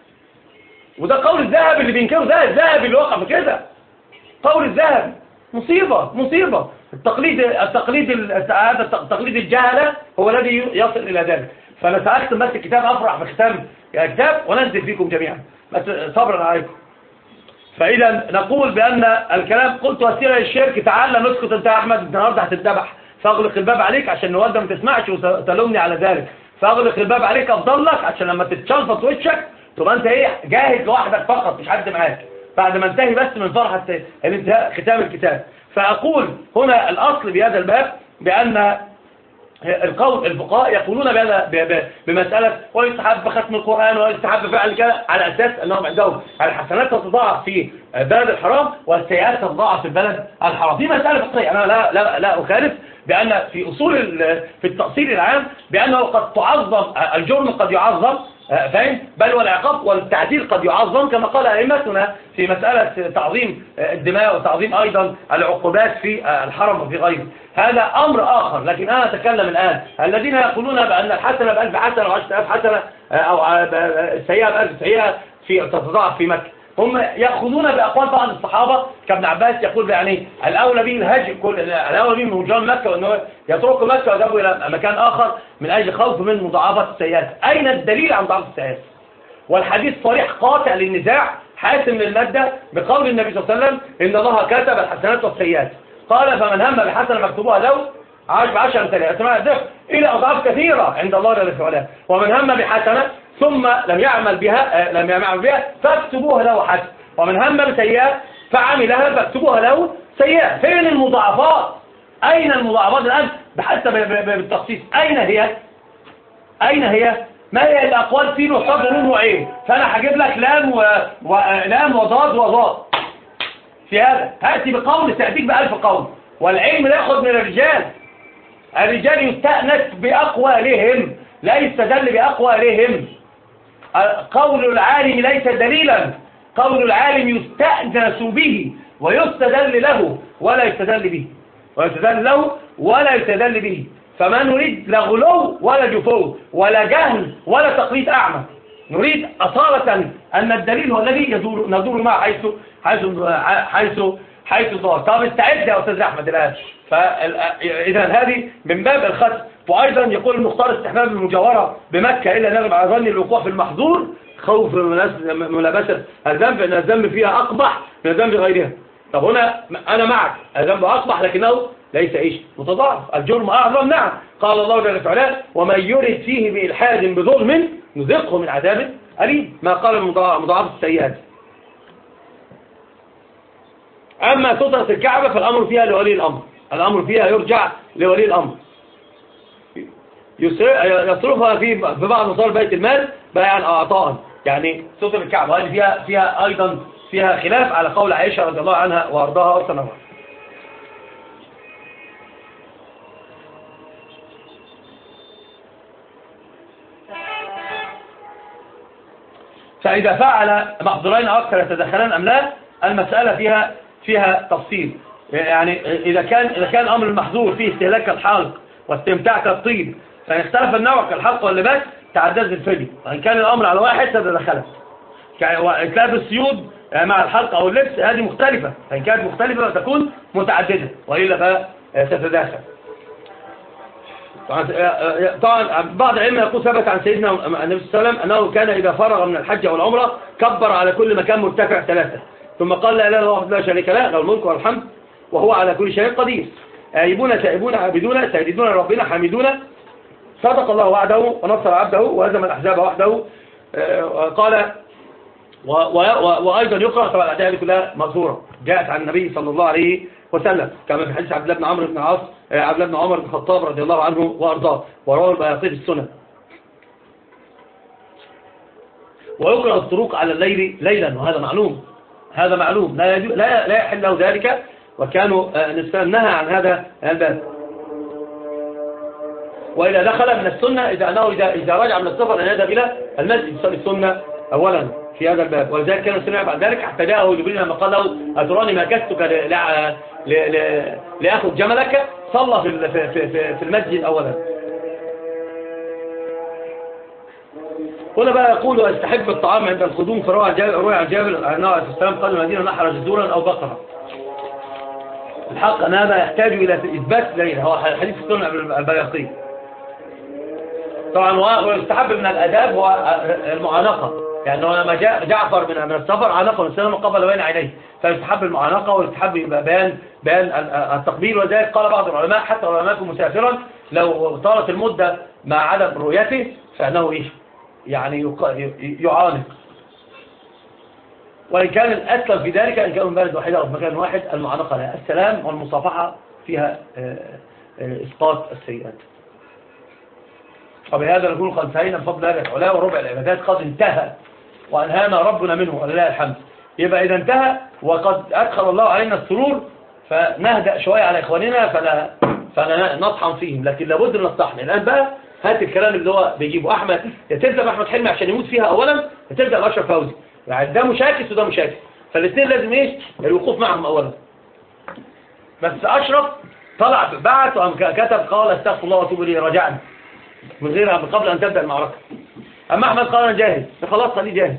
وده قول الذهب اللي بينكره، ده الذهب اللي وقع في كده، قول الذهب. مصيبة مصيبة. التقليد التقليد هذا التقليد الجهلة هو الذي يصل إلى ذلك. فأنا سأختم بس الكتاب، أفرح بختام الكتاب وننزل فيكم جميعا، بس صبرا عليكم. فإذا نقول بأن الكلام قلت وسيلة للشرك. تعال نسكت أنت يا أحمد، النهارده هتتذبح، فأغلق الباب عليك عشان نودة ما تسمعش وتلومني على ذلك. فأغلق الباب عليك أفضل لك عشان لما تتشلفط وشك تبقى أنت إيه جاهز لوحدك فقط مش حد معاك، بعد ما انتهي بس من فرحة الانتهاء ختام الكتاب. فأقول هنا الأصل بهذا الباب بأن القول الفقهاء يقولون بهذا بمسألة ويستحب ختم القرآن ويستحب فعل كذا على أساس أنهم عندهم الحسنات تتضاعف في البلد الحرام والسيئات تتضاعف في البلد الحرام. دي مسألة فقهية، أنا لا لا لا أخالف بأن في أصول في التأصيل العام بأنه قد تعظم الجرم، قد يعظم فاهم، بل والعقاب والتعديل قد يعظم كما قال أئمتنا في مسألة تعظيم الدماء وتعظيم أيضا العقوبات في الحرم وفي غيره. هذا أمر آخر. لكن أنا أتكلم الآن الذين يقولون بأن الحسنة بألف حسنة وعشرة آلاف حسنة أو السيئة بألف سيئة في تتضاعف في مكة، هم يأخذون بأقوال بعض الصحابة كابن عباس يقول يعني الأولى به الهجر، كل الأولى به من هجران مكة وأنه يترك مكة ويذهبوا إلى مكان آخر من أجل خوف من مضاعفة السيئات. أين الدليل عن مضاعفة السيئات؟ والحديث صريح قاطع للنزاع حاسم للمادة بقول النبي صلى الله عليه وسلم إن الله كتب الحسنات والسيئات، قال فمن هم بحسنة مكتوبها له عشر بعشر أمثالها إلى أضعاف كثيرة عند الله جل وعلا، ومن هم بحسنة ثم لم يعمل بها لم يعمل بها فاكتبوها له حسنة، ومن هم بسيئة فعملها فاكتبوها له سيئة. فين المضاعفات؟ أين المضاعفات الآن حتى بالتخصيص؟ أين هي؟ أين هي؟ ما هي الأقوال في نصاب ونون وعين؟ فأنا هجيب لك لام ولام وضاد وضاد في هذا، هأتي بقول تأتيك بألف قول. والعلم لا يأخذ من الرجال، الرجال يستأنس بأقوالهم لا يستدل بأقوالهم. قول العالم ليس دليلا، قول العالم يستأنس به ويستدل له ولا يستدل به ويستدل له ولا يستدل به. فما نريد لا غلو ولا جفو ولا جهل ولا تقليد أعمى، نريد أصالة أن الدليل هو الذي يدور ندور معه حيث حيث حيث حيث دار. طب استعد يا أستاذ أحمد الآن. فإذا هذه من باب الختم. وأيضا يقول المختار استحباب المجاورة بمكة إلا نغلب على ظن الوقوع في المحظور خوف ملابسة الذنب، أن الذنب فيها أقبح من الذنب غيرها. طب هنا أنا معك، الذنب أقبح لكنه ليس إيش متضاعف، الجرم أعظم. نعم قال الله جل وعلا ومن يرد فيه بإلحاد بظلم نذقه من عذاب أليم، ما قال مضاعف السيئات. أما سترة الكعبة فالأمر فيها لولي الأمر، الأمر فيها يرجع لولي الأمر، يصرفها في بعض مصارف بيت المال بيعا أو عطاء. يعني سترة الكعبة هذه فيها فيها أيضا فيها خلاف على قول عائشة رضي الله عنها وأرضاها وسنها. فإذا فعل محظورين أو أكثر يتدخلان أم لا، المسألة فيها فيها تفصيل. يعني إذا كان إذا كان أمر المحظور فيه استهلاك الحلق واستمتاع كالطيب فإن اختلف النوع كالحلق واللباس تعدد الفدية، وإن كان الأمر على واحد تتدخلت. إتلاف السيود مع الحلق أو اللبس هذه مختلفة، فإن كانت مختلفة تكون متعددة وإلا فتتداخل. طبعا بعض العلم يقول ثبت عن سيدنا النبي صلى الله عليه وسلم أنه كان إذا فرغ من الحج أو العمرة كبر على كل مكان مرتفع ثلاثة ثم قال لا إله إلا الله لا شريك له له الملك والحمد وهو على كل شيء قدير آيبون تائبون عابدون ساجدون ربنا حامدون صدق الله وعده ونصر عبده وهزم الأحزاب وحده. قال وأيضا يقرأ طبعا الأدعية كلها مأثورة جاءت عن النبي صلى الله عليه وسلم كما في حديث عبد الله بن عمرو بن العاص عبد الله بن عمر بن الخطاب رضي الله عنه وأرضاه ورواه البيهقي في السنن. ويقرأ الطرق على الليل ليلا وهذا معلوم هذا معلوم لا لا لا يحل له ذلك وكانوا نهى عن هذا الباب. وإذا دخل من السنة إذا أنه إذا إذا رجع من السفر أن يذهب إلى المسجد يصلي السنة أولا في هذا الباب. ولذلك كان السنة بعد ذلك حتى جاءه جبريل لما قال له أتراني ما كستك لأخذ جملك صلى في في في في المسجد أولا. هنا بقى يقول واستحب الطعام عند القدوم في روى عن جابر أنه عليه السلام قال المدينة نحر جذورا أو بقرة. الحق أن هذا يحتاج إلى إثبات دليل هو حديث السنة البيهقي. طبعا ويستحب من الآداب هو المعانقة يعني لما جاء جعفر من من السفر عانقه السلام قبل بين عينيه فيستحب المعانقة ويستحب بيان بيان التقبيل. وذلك قال بعض العلماء حتى لو لم يكن مسافرا لو طالت المدة مع عدم رؤيته فإنه إيش يعني يعانق. وإن كان الأسلم في ذلك إن كانوا من بلد واحدة أو في مكان واحد المعانقة لها السلام والمصافحة فيها إسقاط السيئات. وبهذا نقول قد انتهينا بفضل هذا العلا وربع العبادات قد انتهى وأنهانا ربنا منه ولله الحمد. يبقى إذا انتهى وقد أدخل الله علينا السرور فنهدأ شوية على إخواننا فلا فلا نطحن فيهم لكن لابد أن نطحن. الآن بقى هات الكلام اللي هو بيجيبه أحمد يتبدأ بأحمد حلمي عشان يموت فيها أولا يتبدأ بأشرف فوزي يعني ده مشاكس وده مشاكس فالاثنين لازم إيش الوقوف معهم أولا. بس أشرف طلع بعت وكتب قال استغفر الله واتوب إليه رجعنا من غيرها قبل أن تبدأ المعركة. أما أحمد قال أنا جاهز خلاص خليه جاهز.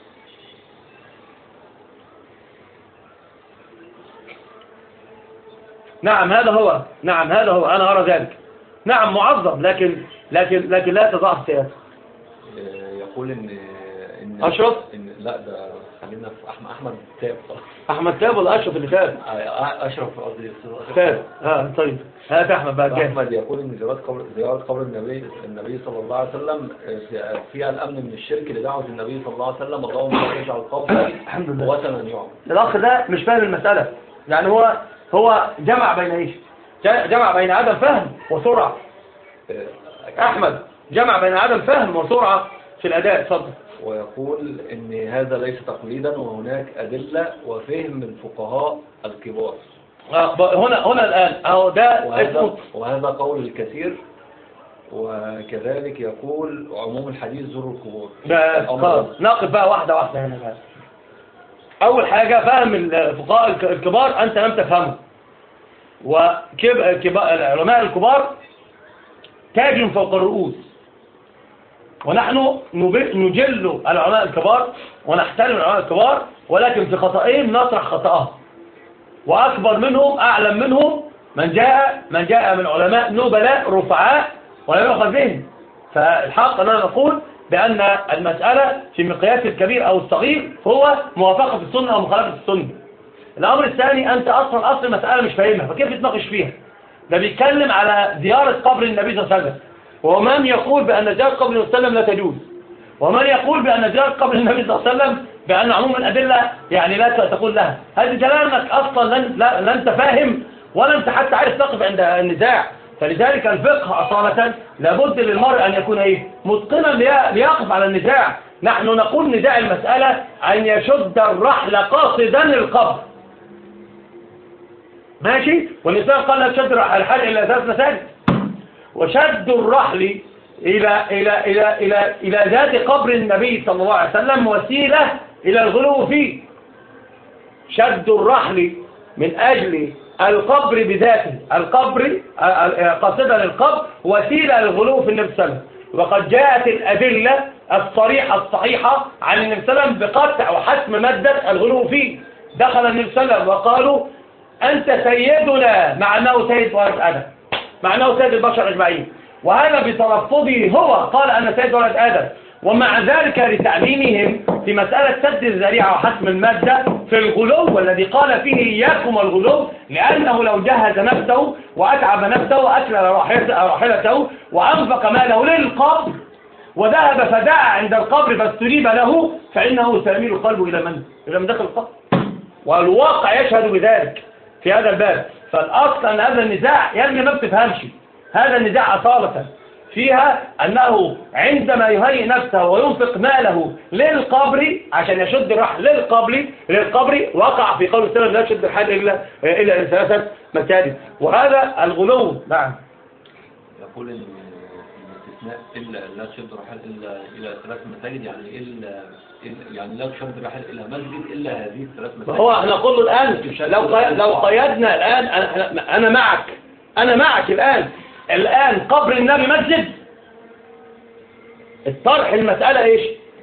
نعم هذا هو نعم هذا هو أنا أرى ذلك نعم معظم لكن لكن لكن لا تضاعف السياسة. يقول إن إن أشرف إن لا ده خلينا في أحمد أحمد تاب أحمد تاب ولا أشرف اللي تاب؟ أشرف قصدي تاب اه طيب هات أحمد بقى جاهز. أحمد يقول إن زيارة قبر زيارة قبر النبي النبي صلى الله عليه وسلم فيها الأمن من الشرك لدعوة النبي صلى الله عليه وسلم اللهم لا تجعل القبر وثنا يعبد. الأخ ده مش فاهم المسألة يعني هو هو جمع بين إيش؟ جمع بين عدم فهم وسرعة. أحمد جمع بين عدم فهم وسرعة في الأداء. اتفضل. ويقول إن هذا ليس تقليدا وهناك أدلة وفهم الفقهاء الكبار. هنا هنا الآن أهو ده وهذا, وهذا قول الكثير وكذلك يقول عموم الحديث زور الكبار. نقف بقى واحدة واحدة هنا بقى. أول حاجة فهم الفقهاء الكبار أنت لم تفهمه والعلماء الكبار تاج فوق الرؤوس ونحن نجل العلماء الكبار ونحترم العلماء الكبار ولكن في خطئهم نطرح خطأهم وأكبر منهم أعلم منهم من جاء من جاء من علماء نبلاء رفعاء ولم يؤخذ بهم. فالحق أننا نقول بأن المسألة في مقياس الكبير أو الصغير هو موافقة السنة أو مخالفة السنة. الأمر الثاني أنت أصلا أصل المسألة مش فاهمها فكيف تناقش فيها؟ ده بيتكلم على زيارة قبر النبي صلى الله عليه وسلم ومن يقول بأن زيارة قبر النبي صلى الله عليه وسلم لا تجوز ومن يقول بأن زيارة قبر النبي صلى الله عليه وسلم بأن عموم الأدلة يعني لا تقول لها. هذه دلالة أصلا لن, لن تفهم ولا أنت حتى عارف تقف عند النزاع. فلذلك الفقه أصالة لابد للمرء أن يكون إيه متقنا ليقف على النزاع. نحن نقول نزاع المسألة أن يشد الرحل قاصدا القبر ماشي. والإسلام قال لا تشد الرحل إلى ذات مساجد وشد الرحل إلى إلى إلى إلى إلى ذات قبر النبي صلى الله عليه وسلم وسيلة إلى الغلو فيه. شد الرحل من أجل القبر بذاته القبر قاصدا للقبر وسيلة للغلو في النبي صلى الله عليه وسلم. وقد جاءت الأدلة الصريحة الصحيحة عن النبي صلى الله عليه وسلم بقطع وحسم مادة الغلو فيه. دخل النبي صلى الله عليه وسلم وقالوا أنت سيدنا مع أنه سيد ولد آدم مع أنه سيد البشر أجمعين وهذا بترفضه هو قال أنا سيد ولد آدم، ومع ذلك لتعليمهم في مسألة سد الذريعة وحسم المادة في الغلو الذي قال فيه إياكم الغلو، لأنه لو جهز نفسه وأتعب نفسه وأكل راحلته وأنفق ماله للقبر وذهب فدعا عند القبر فاستجيب له فإنه سيميل قلبه إلى من؟ إلى من دخل القبر، والواقع يشهد بذلك في هذا الباب. فالأصل أن هذا النزاع يعني ما بتفهمش هذا النزاع أصالة فيها أنه عندما يهيئ نفسه وينفق ماله للقبر عشان يشد الرحل للقبر للقبر وقع في قول السلام لا يشد الحال إلا إلى ثلاثة مساجد، وهذا الغلو. نعم. يقول إن الاستثناء إلا لا تشد الرحل إلا إلى ثلاث مساجد، يعني إلا يعني لا تشد الرحل إلى مسجد إلا هذه الثلاث مساجد. هو احنا نقول الآن لو لو قيدنا الآن أنا أنا معك أنا معك الآن الآن قبر النبي مسجد، الطرح المسألة إيش؟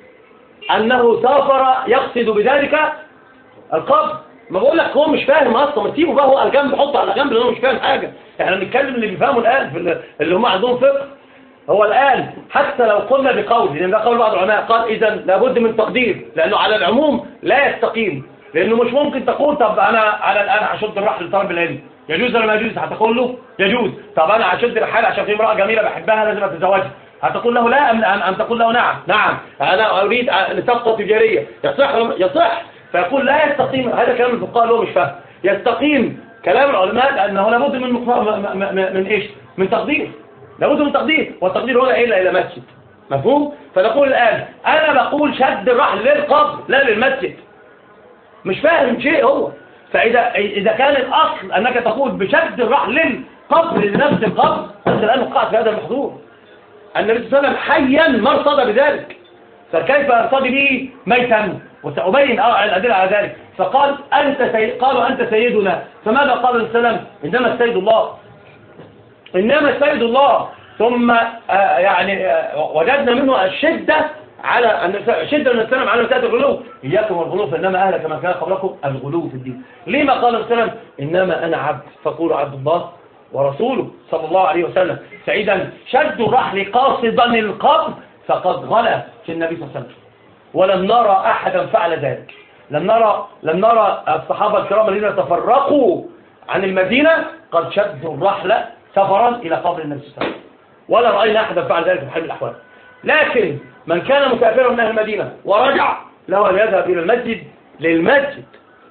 أنه سافر يقصد بذلك القبر. ما بقول لك هو مش فاهم أصلا، ما تسيبه بقى هو على جنب، حطه على جنب لأنه مش فاهم حاجة. احنا بنتكلم اللي بيفهموا الآن في اللي هم عندهم فقه. هو الآن حتى لو قلنا بقول، لأن ده قول بعض العلماء قال إذا لابد من تقدير، لأنه على العموم لا يستقيم، لأنه مش ممكن تقول طب أنا على الآن هشد الرحل لطالب العلم، يجوز ولا ما يجوز؟ هتقول له يجوز. طب أنا هشد الرحال عشان في امرأة جميلة بحبها لازم أتزوجها، هتقول له لا أم أم تقول له نعم نعم أنا أريد لصفقة تجارية، يصح يصح؟ فيقول لا يستقيم. هذا كلام الفقهاء له مش فاهم. يستقيم كلام العلماء لأنه لابد من من, من إيش؟ من تقدير، لابد من تقدير، والتقدير هنا إلا إلى مسجد. مفهوم؟ فنقول الآن أنا بقول شد الرحل للقبر لا للمسجد، مش فاهم شيء هو. فإذا إذا كان الأصل أنك تقول بشد الرحل للقبر لنفس القبر، أنت الآن وقعت في هذا المحظور. النبي صلى الله عليه وسلم حيا ما ارتضى بذلك، فكيف يرتضي به ميتا؟ وسأبين الأدلة على ذلك. فقال أنت سي... قالوا أنت سيدنا، فماذا قال النبي صلى الله عليه وسلم؟ إنما السيد الله، إنما السيد الله. ثم آه يعني آه وجدنا منه الشدة على أن شدة النبي صلى الله عليه وسلم على مسألة الغلو، إياكم والغلو فإنما أهلك من كان قبلكم الغلو في الدين. لما قال النبي صلى الله عليه وسلم إنما أنا عبد فقولوا عبد الله ورسوله صلى الله عليه وسلم. فإذا شد الرحل قاصدا القبر فقد غلا في النبي صلى الله عليه وسلم، ولم نرى أحدا فعل ذلك. لم نرى لم نرى الصحابة الكرام الذين تفرقوا عن المدينة قد شدوا الرحل سفرا إلى قبر النبي صلى الله عليه وسلم، ولا رأينا أحدا فعل ذلك في حال الأحوال. لكن من كان مسافرا من أهل المدينة ورجع له أن يذهب إلى المسجد للمسجد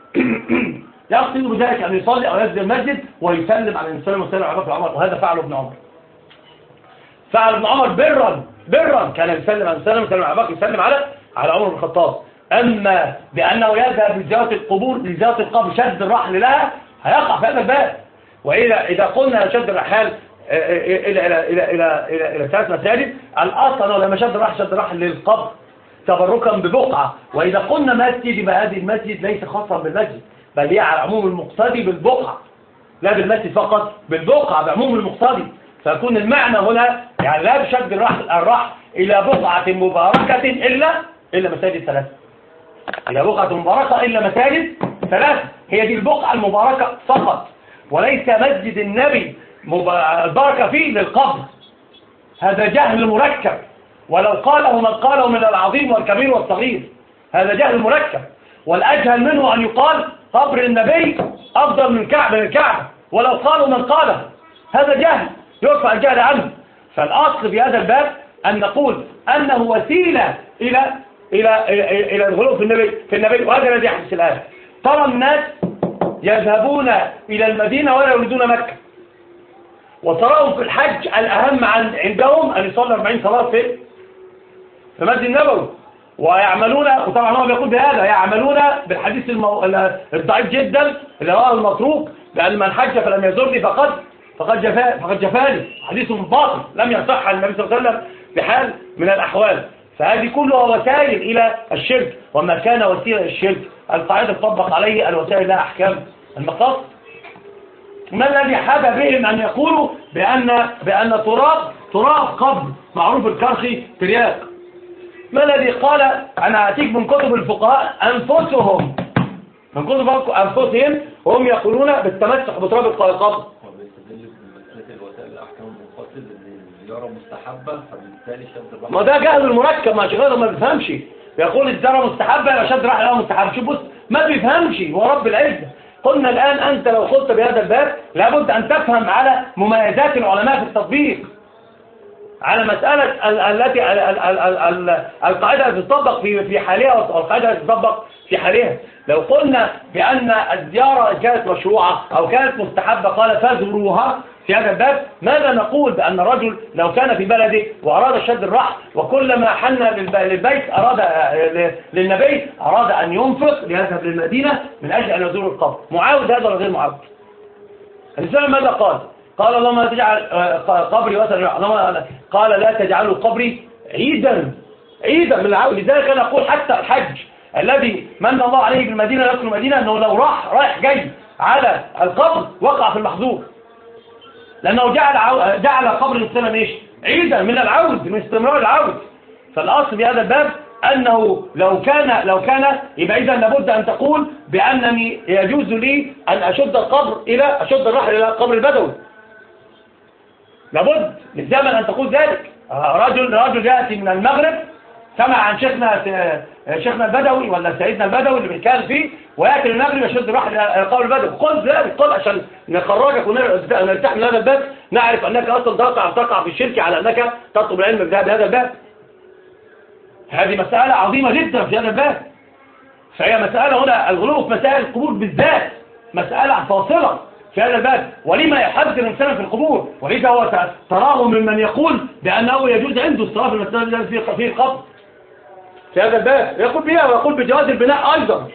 يقصد بذلك أن يصلي أو يسجد المسجد ويسلم على الإنسان ويسلم على بكر عمر، وهذا فعله ابن عمر. فعل ابن عمر برا برا كان يسلم على الإنسان ويسلم على بكر، يسلم على على عمر بن الخطاب. أما بأنه يذهب لزيارة القبور لزيارة القبر شد الرحل لها هيقع في هذا الباب. وإذا إذا قلنا شد الرحال إلى إلى إلى إلى إلى إلى ثلاث مساجد، الأصل لما شد الرحل شد الرحل للقبر تبركا ببقعة. وإذا قلنا مسجد يبقى هذه المسجد ليس خاصا بالمسجد، بل هي على عموم المقتضي بالبقعة، لا بالمسجد فقط، بالبقعة بعموم المقتضي. فيكون المعنى هنا يعني لا بشد الرحل الرحل إلى بقعة مباركة إلا إلا مساجد ثلاثة، إلى بقعة مباركة إلا مساجد ثلاثة، هي دي البقعة المباركة فقط، وليس مسجد النبي البركة فيه للقبر. هذا جهل مركب، ولو قاله من قاله من العظيم والكبير والصغير، هذا جهل مركب. والأجهل منه أن يقال قبر النبي أفضل من كعب الكعبة، ولو قالوا من قاله، هذا جهل يرفع الجهل عنه. فالأصل في هذا الباب أن نقول أنه وسيلة إلى إلى إلى, إلى الغلو في النبي في النبي وهذا الذي يحدث الآن. ترى الناس يذهبون إلى المدينة ولا يريدون مكة، وتراهم في الحج الأهم عن عندهم أن يصلوا أربعين صلاة في في مسجد النبوي، ويعملون، وطبعا هو بيقول بهذا، يعملون بالحديث المو... الضعيف جدا اللي رواه المتروك، بأن من حج فلم يزرني فقد فقد جفا فقد جفاني، حديث باطل لم يصح عن النبي صلى الله عليه وسلم بحال من الأحوال. فهذه كلها وسائل إلى الشرك، وما كان وسيلة للشرك القاعدة تطبق عليه الوسائل لها أحكام المقاصد. ما الذي حاب بهم أن يقولوا بأن بأن تراب تراب قبر معروف الكرخي ترياق؟ ما الذي قال؟ أنا أتيك من كتب الفقهاء أنفسهم، من كتب أنفسهم هم يقولون بالتمسح بتراب القبر. وبيستدل بمسألة الوسائل الأحكام المنفصل الزيارة مستحبة فبالتالي شد الرحل. ما ده جهل المركب، ما شغاله ما بيفهمش. يقول الزيارة مستحبة يبقى شد الرحل اه مستحب. شوف بص ما بيفهمش، هو رب العزة. قلنا الآن أنت لو قلت بهذا الباب لابد أن تفهم على مميزات العلماء في التطبيق، على مسألة التي القاعدة التي تطبق في في حالها والقاعدة التي تطبق في حالها. لو قلنا بأن الزيارة كانت مشروعة أو كانت مستحبة قال فزوروها في هذا الباب، ماذا نقول بأن الرجل لو كان في بلده وأراد شد الرحل وكلما حن للبيت أراد للنبي أراد أن ينفق ليذهب للمدينة من أجل أن يزور القبر، معاود هذا ولا غير معاود؟ الإسلام ماذا قال؟ قال اللهم لا تجعل قبري وثنا، قال لا تجعلوا قبري عيدا عيدا من العود. لذلك أنا أقول حتى الحج الذي من الله عليه بالمدينة يدخل المدينة أنه لو راح رايح جاي على القبر وقع في المحظور، لأنه جعل عو... جعل قبر الإسلام إيش؟ عيدا من العود، من استمرار العود. فالأصل في هذا الباب أنه لو كان لو كان يبقى إذا لابد أن تقول بأنني يجوز لي أن أشد القبر إلى أشد الرحل إلى قبر البدوي، لابد للزمن أن تقول ذلك. رجل رجل يأتي من المغرب سمع عن شيخنا شيخنا البدوي ولا سيدنا البدوي اللي بنتكلم فيه ويأتي المغرب يشد الرحل إلى قبر البدوي، قل ذلك قل عشان نخرجك ونرتاح من هذا الباب، نعرف أنك أصلا تقع تقع في الشرك على أنك تطلب العلم بهذا الباب. هذه مسألة عظيمة جدا في هذا الباب. فهي مسألة هنا الغلو في مسائل القبور بالذات مسألة فاصلة في هذا الباب، ولما يحدث الإنسان في القبور. ولذا هو تراه ممن يقول بأنه يجوز عنده الصلاة في المسألة في القبر في هذا الباب، يقول بها ويقول بجواز البناء أيضا.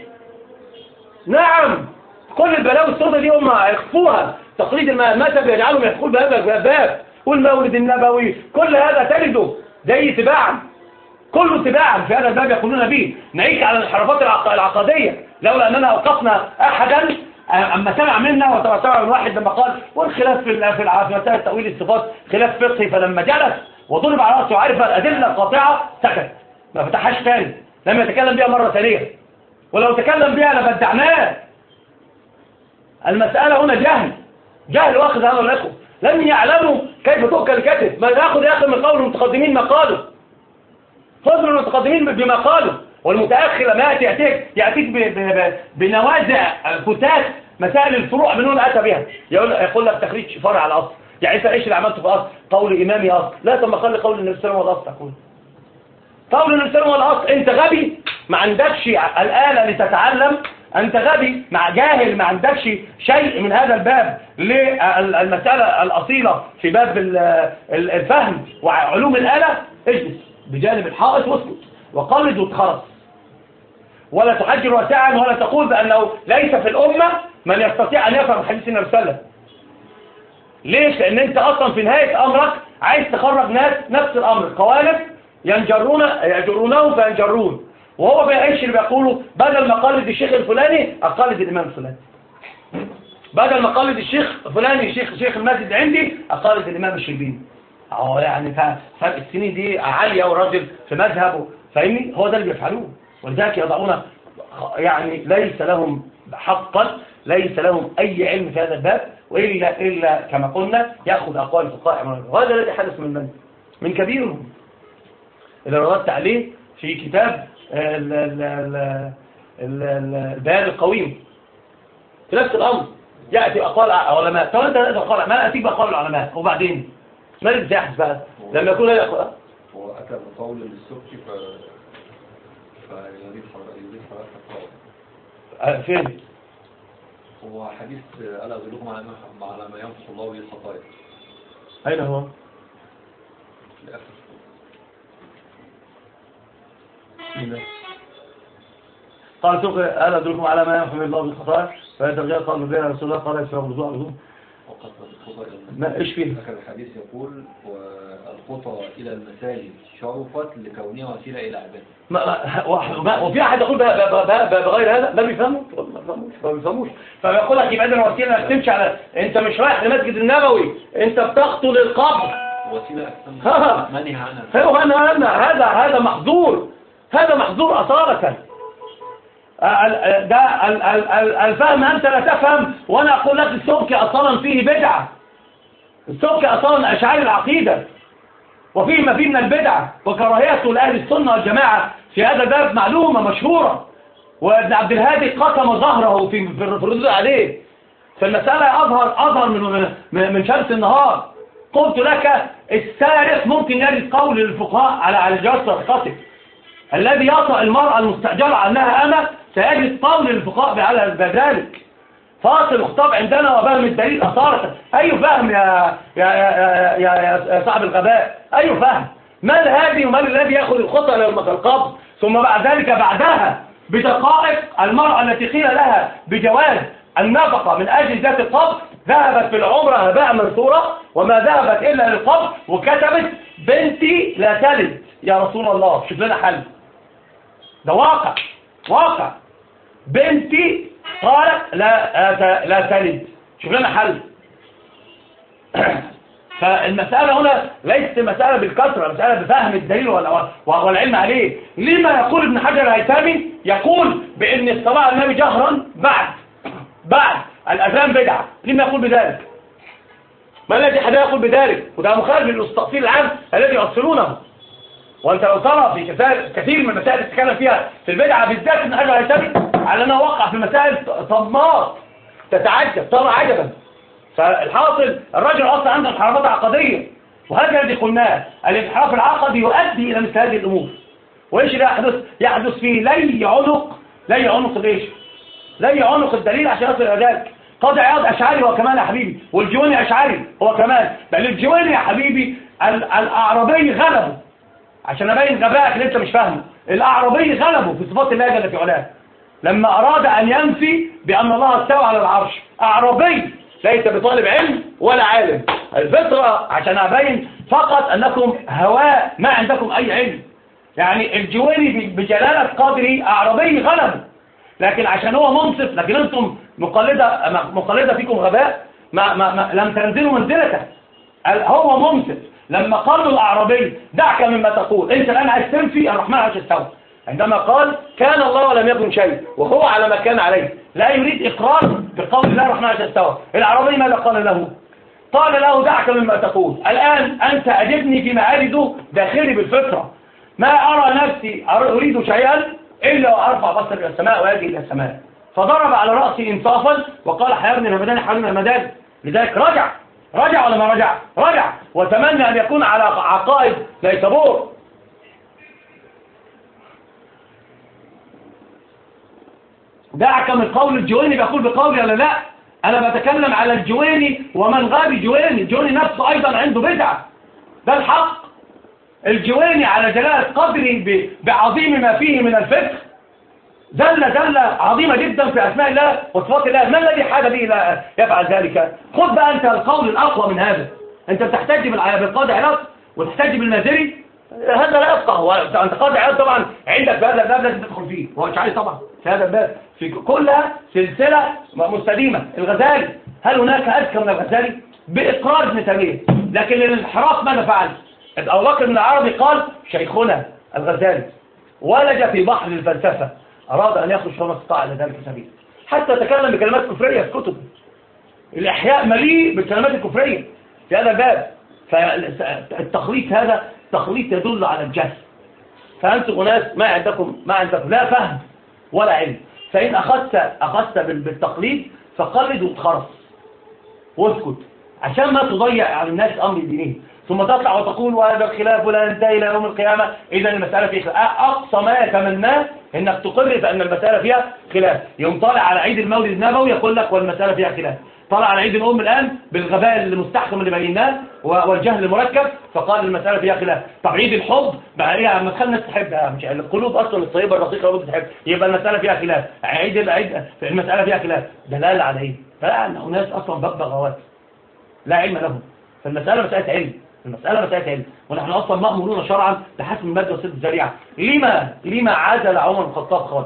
نعم كل البلاوي السوداء دي هم يخفوها، تقليد المذهب يجعلهم يدخل بهذا الباب، والمولد النبوي كل هذا تجده زي تباعا، كله تباعا في هذا الباب يقولون به. نعيش على الانحرافات العقدية، لولا أننا أوقفنا أحدا أما سمع منا وتوسع من واحد لما قال والخلاف في في مسألة تأويل الصفات خلاف فقهي، فلما جلس وضرب على رأسه وعرف الأدلة القاطعة سكت ما فتحهاش ثاني، لم يتكلم بها مرة ثانية، ولو تكلم بها لبدعناه. المسألة هنا جهل جهل واخذ هذا الأخوة، لم يعلموا كيف تؤكل الكتف، ما يأخذ يأخذ من قول المتقدمين ما قالوا، خذ من المتقدمين بما قالوا، والمتأخر لما يأتي يأتيك يأتيك بنوازع فتات مسائل الفروع من هنا أتى بها، يقول يقول لك تخريج فرع على الأصل، يعني أنت إيش اللي عملته في أصل؟ قول إمامي أصل، لا ثم خلي قول النبي صلى الله عليه وسلم والأصل تقول قول النبي صلى الله عليه وسلم والأصل. أنت غبي ما عندكش الآلة لتتعلم، أنت غبي مع جاهل ما عندكش شيء من هذا الباب للمسألة الأصيلة في باب الفهم وعلوم الآلة. اجلس بجانب الحائط واسكت وقلد وتخرص، ولا تحجر واسعا، ولا تقول بأنه ليس في الأمة من يستطيع أن يفهم حديث النبي صلى الله عليه وسلم. ليش؟ لأن أنت أصلا في نهاية أمرك عايز تخرج ناس نفس الأمر، قوالب ينجرون يجرونه فينجرون، وهو بيعيش اللي بيقولوا بدل ما قلد الشيخ الفلاني أقلد الإمام الفلاني، بدل ما قلد الشيخ الفلاني شيخ شيخ المسجد عندي أقلد الإمام الشربيني. اه يعني فرق السنين دي عالية وراجل في مذهبه، فاهمني؟ هو ده اللي بيفعلوه، ولذلك يضعون يعني ليس لهم حقا ليس لهم أي علم في هذا الباب، وإلا إلا كما قلنا يأخذ أقوال الفقهاء، وهذا الذي حدث من من من كبيرهم اللي رددت عليه في كتاب البيان القويم في نفس الأمر. يأتي أقوال علماء، طب أنت أقوال ما أتيك بأقوال العلماء وبعدين ما الزاحف بقى لما يكون لا يقول هو أتى بقول للسبكي ف فيريد يريد حضرتك فين؟ هو حديث ألا أدلكم على ما على ما ينفس الله به الخطايا. أين هو؟ لآخر. قال سوق ألا أدلكم على ما ينفس الله به الخطايا، فإذا رجال قالوا بين رسول الله قال يسرع الوضوء الوضوء. ما إيش فيه؟ ذكر الحديث يقول والخطى إلى المساجد شرفت لكونها وسيلة إلى عبادة. ما ما وفي أحد يقول بغير هذا ما بيفهموش ما بيفهموش ما بيفهموش فبيقول لك يبقى ده وسيلة إنك تمشي على، أنت مش رايح لمسجد النبوي، أنت بتخطو للقبر. وسيلة منهي عنها. هو أنا أنا هذا هذا محظور، هذا محظور أصالة. ده الفهم أنت لا تفهم، وأنا أقول لك السبكي أصلا فيه بدعة، السبكي أصلا أشعار العقيدة، وفيه ما فيه من البدعة وكراهيته لأهل السنة والجماعة في هذا الباب معلومة مشهورة، وابن عبد الهادي قسم ظهره في في الردود عليه. فالمسألة أظهر أظهر من من من شمس النهار. قلت لك السارق ممكن يرد قول الفقهاء على على جواز سرقته. الذي يطأ المرأة المستأجرة عنها أمة سيجد قول الفقهاء على ذلك. فاصل الخطاب عندنا وفهم الدليل أصالة. أي فهم يا يا يا يا, يا صاحب الغباء؟ أي فهم؟ ما الهادي وما الذي يأخذ الخطأ للقبض ثم بعد ذلك بعدها بدقائق المرأة التي قيل لها بجواز النفقة من أجل ذات القبض ذهبت في العمرة هباء منثورا وما ذهبت إلا للقبض وكتبت بنتي لا تلد يا رسول الله. شوف لنا حل. ده واقع واقع. بنتي قالت لا لا تلد. شوف لنا حل. فالمسألة هنا ليست مسألة بالكثرة، مسألة بفهم الدليل والعلم عليه. لما يقول ابن حجر الهيثمي يقول بأن الصلاة على النبي جهرا بعد بعد الأذان بدعة؟ لما يقول بذلك؟ ما الذي حدا يقول بذلك؟ وده مخالف للتأصيل العام الذي يؤصلونه. وانت لو ترى في كثير من المسائل اللي تتكلم فيها في البدعة بالذات ابن حجر الهيثمي على انه وقع في مسائل طماط تتعجب ترى عجبا. فالحاصل الرجل اصلا عنده انحرافات عقديه، وهذا الذي قلناه الانحراف العقدي يؤدي الى مثل هذه الامور. وايش اللي يحدث؟ يحدث فيه لي عنق لي عنق الايش؟ لي عنق الدليل عشان يصل الى ذلك. قاضي عياض اشعري هو كمان يا حبيبي، والجويني اشعري هو كمان، بل الجويني يا حبيبي الاعرابي غلبه. عشان ابين غبائك اللي انت مش فاهمه، الاعرابي غلبه في صفات الله جل في علاه لما اراد ان ينفي بان الله استوى على العرش. اعرابي ليس بطالب علم ولا عالم. الفطرة عشان أبين فقط أنكم هواء ما عندكم أي علم. يعني الجويني بجلالة قدري أعرابي غلب، لكن عشان هو منصف، لكن أنتم مقلدة مقلدة فيكم غباء ما, ما, ما لم تنزلوا منزلته. هو منصف لما قالوا الأعرابي دعك مما تقول أنت الآن عايز تنفي الرحمن عايز يستوى، عندما قال كان الله ولم يكن شيء وهو على ما كان عليه لا يريد إقرار بقول الله الرحمن عز وجل. العربي ماذا قال له؟ قال له دعك مما تقول، الآن أنت أجبني فيما أريد داخلي بالفطرة، ما أرى نفسي أريد شيئا إلا وأرفع بصري إلى السماء ويدي إلى السماء. فضرب على رأسي إنصافا وقال حيرني المداني حيرني المداني. لذلك رجع رجع ولا ما رجع؟ رجع وتمنى أن يكون على عقائد ليسبور. دعك من قول الجويني بيقول بقولي ولا لا؟ أنا بتكلم على الجويني ومن غاب الجويني. الجويني نفسه أيضا عنده بدعة، ده الحق. الجويني على جلالة قدري بعظيم ما فيه من الفقه دل دلة عظيمة جدا في أسماء الله وصفات الله. ما الذي حاجة به لا يفعل ذلك؟ خذ بقى أنت القول الأقوى من هذا. أنت بتحتاج بالقاضي عياض وتحتاج بالمازري، هذا لا يفقه. أنت قاضي عياض طبعا عندك بهذا الباب لازم تدخل فيه، وهو اشعري طبعا في هذا الباب في كلها سلسلة مستديمة. الغزالي هل هناك أذكى من الغزالي؟ بإقرار ابن تيمية. لكن الانحراف ماذا فعل؟ أبو بكر بن العربي قال شيخنا الغزالي ولج في بحر الفلسفة أراد أن يخرج فما استطاع إلى ذلك سبيل، حتى تكلم بكلمات كفرية في كتب. الإحياء مليء بالكلمات الكفرية في هذا الباب. فالتخليط هذا تخليط يدل على الجهل. فأنتم ناس ما عندكم ما عندكم لا فهم ولا علم. فإن أخذت أخذت بالتقليد فقلد وتخرص واسكت عشان ما تضيع على الناس أمر دينهم، ثم تطلع وتقول وهذا الخلاف لا ينتهي إلى يوم القيامة. إذا المسألة فيها خلاف. أقصى ما يتمناه إنك تقر بأن المسألة فيها خلاف. يوم طالع على عيد المولد النبوي يقول لك والمسألة فيها خلاف. طلع على عيد الأم الآن بالغباء المستحكم اللي بيناه والجهل المركب فقال المسألة فيها خلاف. طب عيد الحب بقى إيه؟ ما تخلي الناس تحب، مش القلوب أصلا الطيبة الرقيقة لابد تحب، يبقى المسألة فيها خلاف. عيد العيد المسألة فيها خلاف. دلالة على إيه؟ دلالة أناس أصلا ببغاوات لا علم لهم. فالمسألة مسألة علم، المسألة مسألة علم، ونحن أصلا مأمورون شرعا بحسب المادة والسد الذريعة. لما لما عزل عمر بن الخطاب خالد؟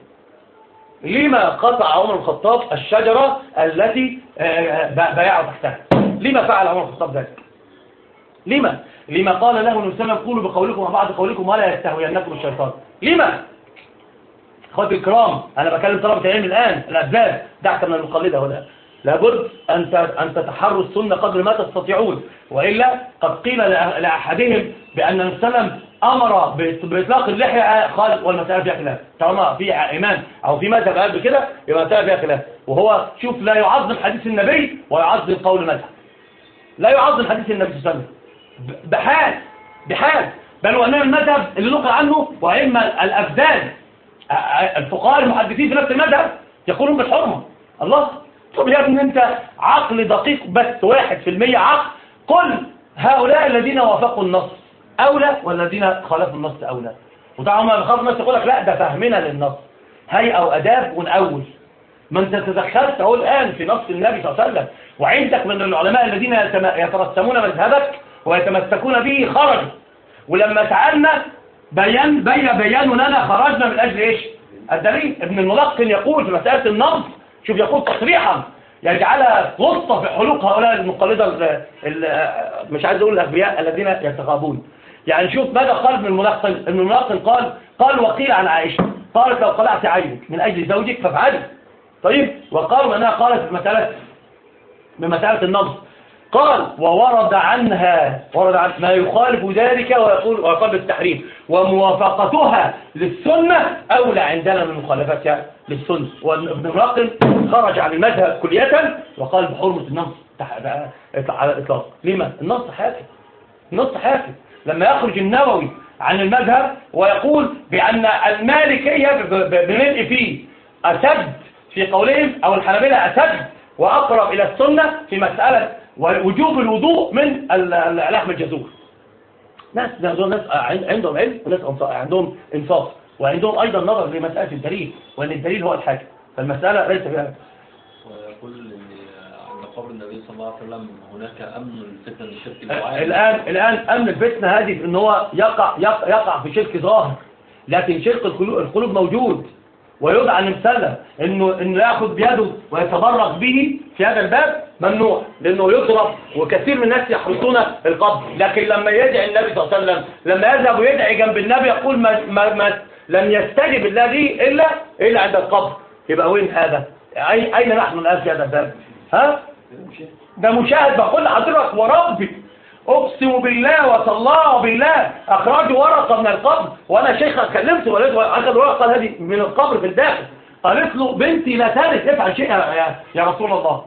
لما قطع عمر بن الخطاب الشجرة التي بايعوا تحتها؟ لما فعل عمر بن الخطاب ذلك؟ لما؟ لما قال له النبي صلى الله عليه وسلم قولوا بقولكم وبعد قولكم ولا يستهوينكم الشيطان. لما؟ اخواتي الكرام، انا بكلم طلبة العلم الآن الأسباب، دعك من المقلدة ولا لابد أن أن تتحروا السنة قدر ما تستطيعون، وإلا قد قيل لأحدهم بأن النبي صلى الله عليه وسلم أمر بإطلاق اللحية، قال والمسألة فيها خلاف. طالما في إمام أو في مذهب قال بكده يبقى المسألة فيها خلاف. وهو شوف لا يعظم حديث النبي ويعظم قول مذهب، لا يعظم حديث النبي صلى الله عليه وسلم بحال بحال بل وأمام المذهب اللي نقل عنه وأئمة الأفذاذ الفقهاء المحدثين في نفس المذهب يقولون بالحرمة. الله، طب يا ابني انت عقل دقيق بس واحد في المية عقل، قل هؤلاء الذين وافقوا النص أولى والذين خالفوا النص أولى. وطبعا ما بخاف النص يقول لك لا ده فهمنا للنص، هيئة أو أداب ونأول. ما انت تدخلت اهو الآن في نص النبي صلى الله عليه وسلم، وعندك من العلماء الذين يترسمون مذهبك ويتمسكون به خرجوا، ولما سألنا بيان بين بيان لنا خرجنا من أجل إيش؟ الدليل. ابن الملقن يقول في مسألة النص، شوف يقول تصريحا يجعلها غصة في حلوق هؤلاء المقلدة مش عايز أقول الأغبياء الذين يتغابون. يعني شوف ماذا قال ابن الملقن. ابن الملقن قال قال وقيل عن عائشة قالت لو قلعت عينك من أجل زوجك فافعلي. طيب، وقالوا أنها قالت في مسألة من مسألة النص، قال وورد عنها ورد عن ما يخالف ذلك ويقول ويقول بالتحريم، وموافقتها للسنة أولى عندنا من مخالفتها للسنة. وابن الملقن خرج عن المذهب كلية وقال بحرمة النص على الإطلاق. لما؟ النص حاكم، النص حاكم. لما يخرج النووي عن المذهب ويقول بأن المالكية بملء فيه أسد في قولهم أو الحنابلة أسد وأقرب إلى السنة في مسألة وجوب الوضوء من لحم الجزور. ناس عندهم ناس عندهم علم وناس عندهم انصاف وعندهم ايضا نظر لمساله الدليل، وان الدليل هو الحاكم، فالمساله ليس فيها. ويقول ان عند قول النبي صلى الله عليه وسلم هناك امن الفتن الشرك الوعي. الان الان امن الفتنه هذه ان هو يقع يقع في شرك ظاهر، لكن شرك القلوب, القلوب موجود ويدعى ان يسلم انه انه ياخذ بيده ويتبرك به في هذا الباب ممنوع، لانه يضرب وكثير من الناس يحرصون القبر. لكن لما يدعي النبي صلى الله عليه وسلم، لما يذهب ويدعي جنب النبي يقول ما, ما, ما لم يستجب الله لي الا الا عند القبر، يبقى وين هذا؟ اين نحن الان في هذا الباب؟ ها؟ ده مشاهد. بقول لحضرتك وربي اقسم بالله وصلاه بالله اخرجوا ورقه من القبر، وانا شيخ كلمته ولقيته اخذ ورقه هذه من القبر في الداخل، قالت له بنتي لا ترث افعل شيء يا, يا رسول الله.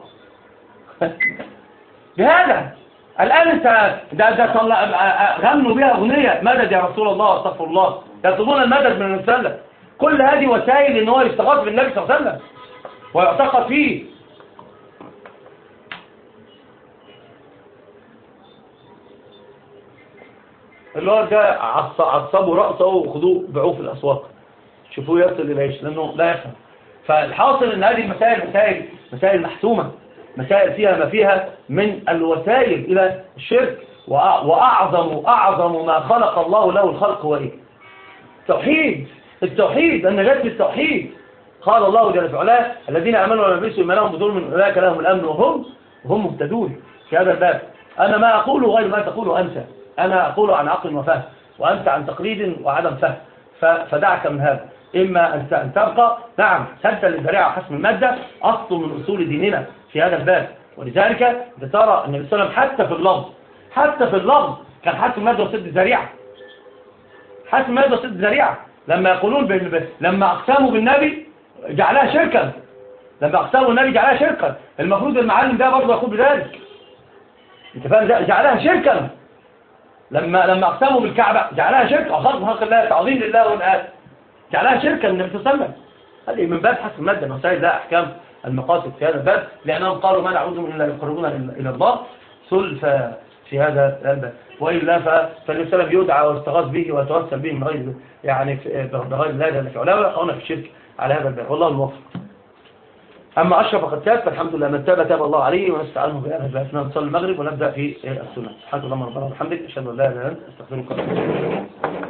بهذا الان انت ده ده غنوا بها اغنيه مدد يا رسول الله استغفر الله، يطلبون المدد من النبي صلى الله عليه وسلم. كل هذه وسائل ان هو يستغاث بالنبي صلى الله عليه وسلم ويعتقد فيه. اللي هو ده عصبوا رأسه وخذوه باعوه في الأسواق، شوفوه يصل إلى إيش، لأنه لا يفهم. فالحاصل أن هذه المسائل مسائل مسائل محسومة، مسائل فيها ما فيها من الوسائل إلى الشرك. وأعظم أعظم ما خلق الله له الخلق هو إيه؟ التوحيد. التوحيد النجاة في التوحيد. قال الله جل في علاه الذين آمنوا ولم يلبسوا إيمانهم بظلم أولئك لهم الأمن وهم وهم مهتدون. في هذا الباب أنا ما أقوله غير ما تقوله أنت، أنا أقول عن عقل وفهم وأنت عن تقليد وعدم فهم، فدعك من هذا. إما أن تبقى نعم سدا للذريعة وحسم المادة أصل من أصول ديننا في هذا الباب. ولذلك ترى النبي صلى الله عليه وسلم حتى في اللفظ حتى في اللفظ كان حسم المادة وسد الذريعة، حسم المادة وسد الذريعة. لما يقولون بال... لما أقسموا بالنبي جعلها شركا، لما أقسموا النبي جعلها شركا، المفروض المعلم ده برضه يقول بذلك. أنت فاهم؟ جعلها شركا. لما لما اقسموا بالكعبة جعلها شرك وخلق من خلق الله، تعظيم لله والآن جعلها شركا النبي صلى الله عليه وسلم. هذه من باب حسب المادة مسائل لا أحكام المقاصد في هذا الباب، لأنهم قالوا ما نعوذهم إلا يقربون إلى الله سلف في هذا الباب. وإلا فالنبي صلى الله عليه وسلم يدعى ويستغاث به ويتوسل به من غير يعني بغير الله جل في علاه، أو في الشرك على هذا الباب. والله الموفق. أما أشرف فقد تاب، فالحمد لله من تاب تاب الله عليه، ونستعانه بأهل الباب. نصلي المغرب ونبدأ في السنة. سبحانك اللهم ربنا وبحمدك أشهد أن لا إله إلا أنت أستغفرك وأتوب إليك.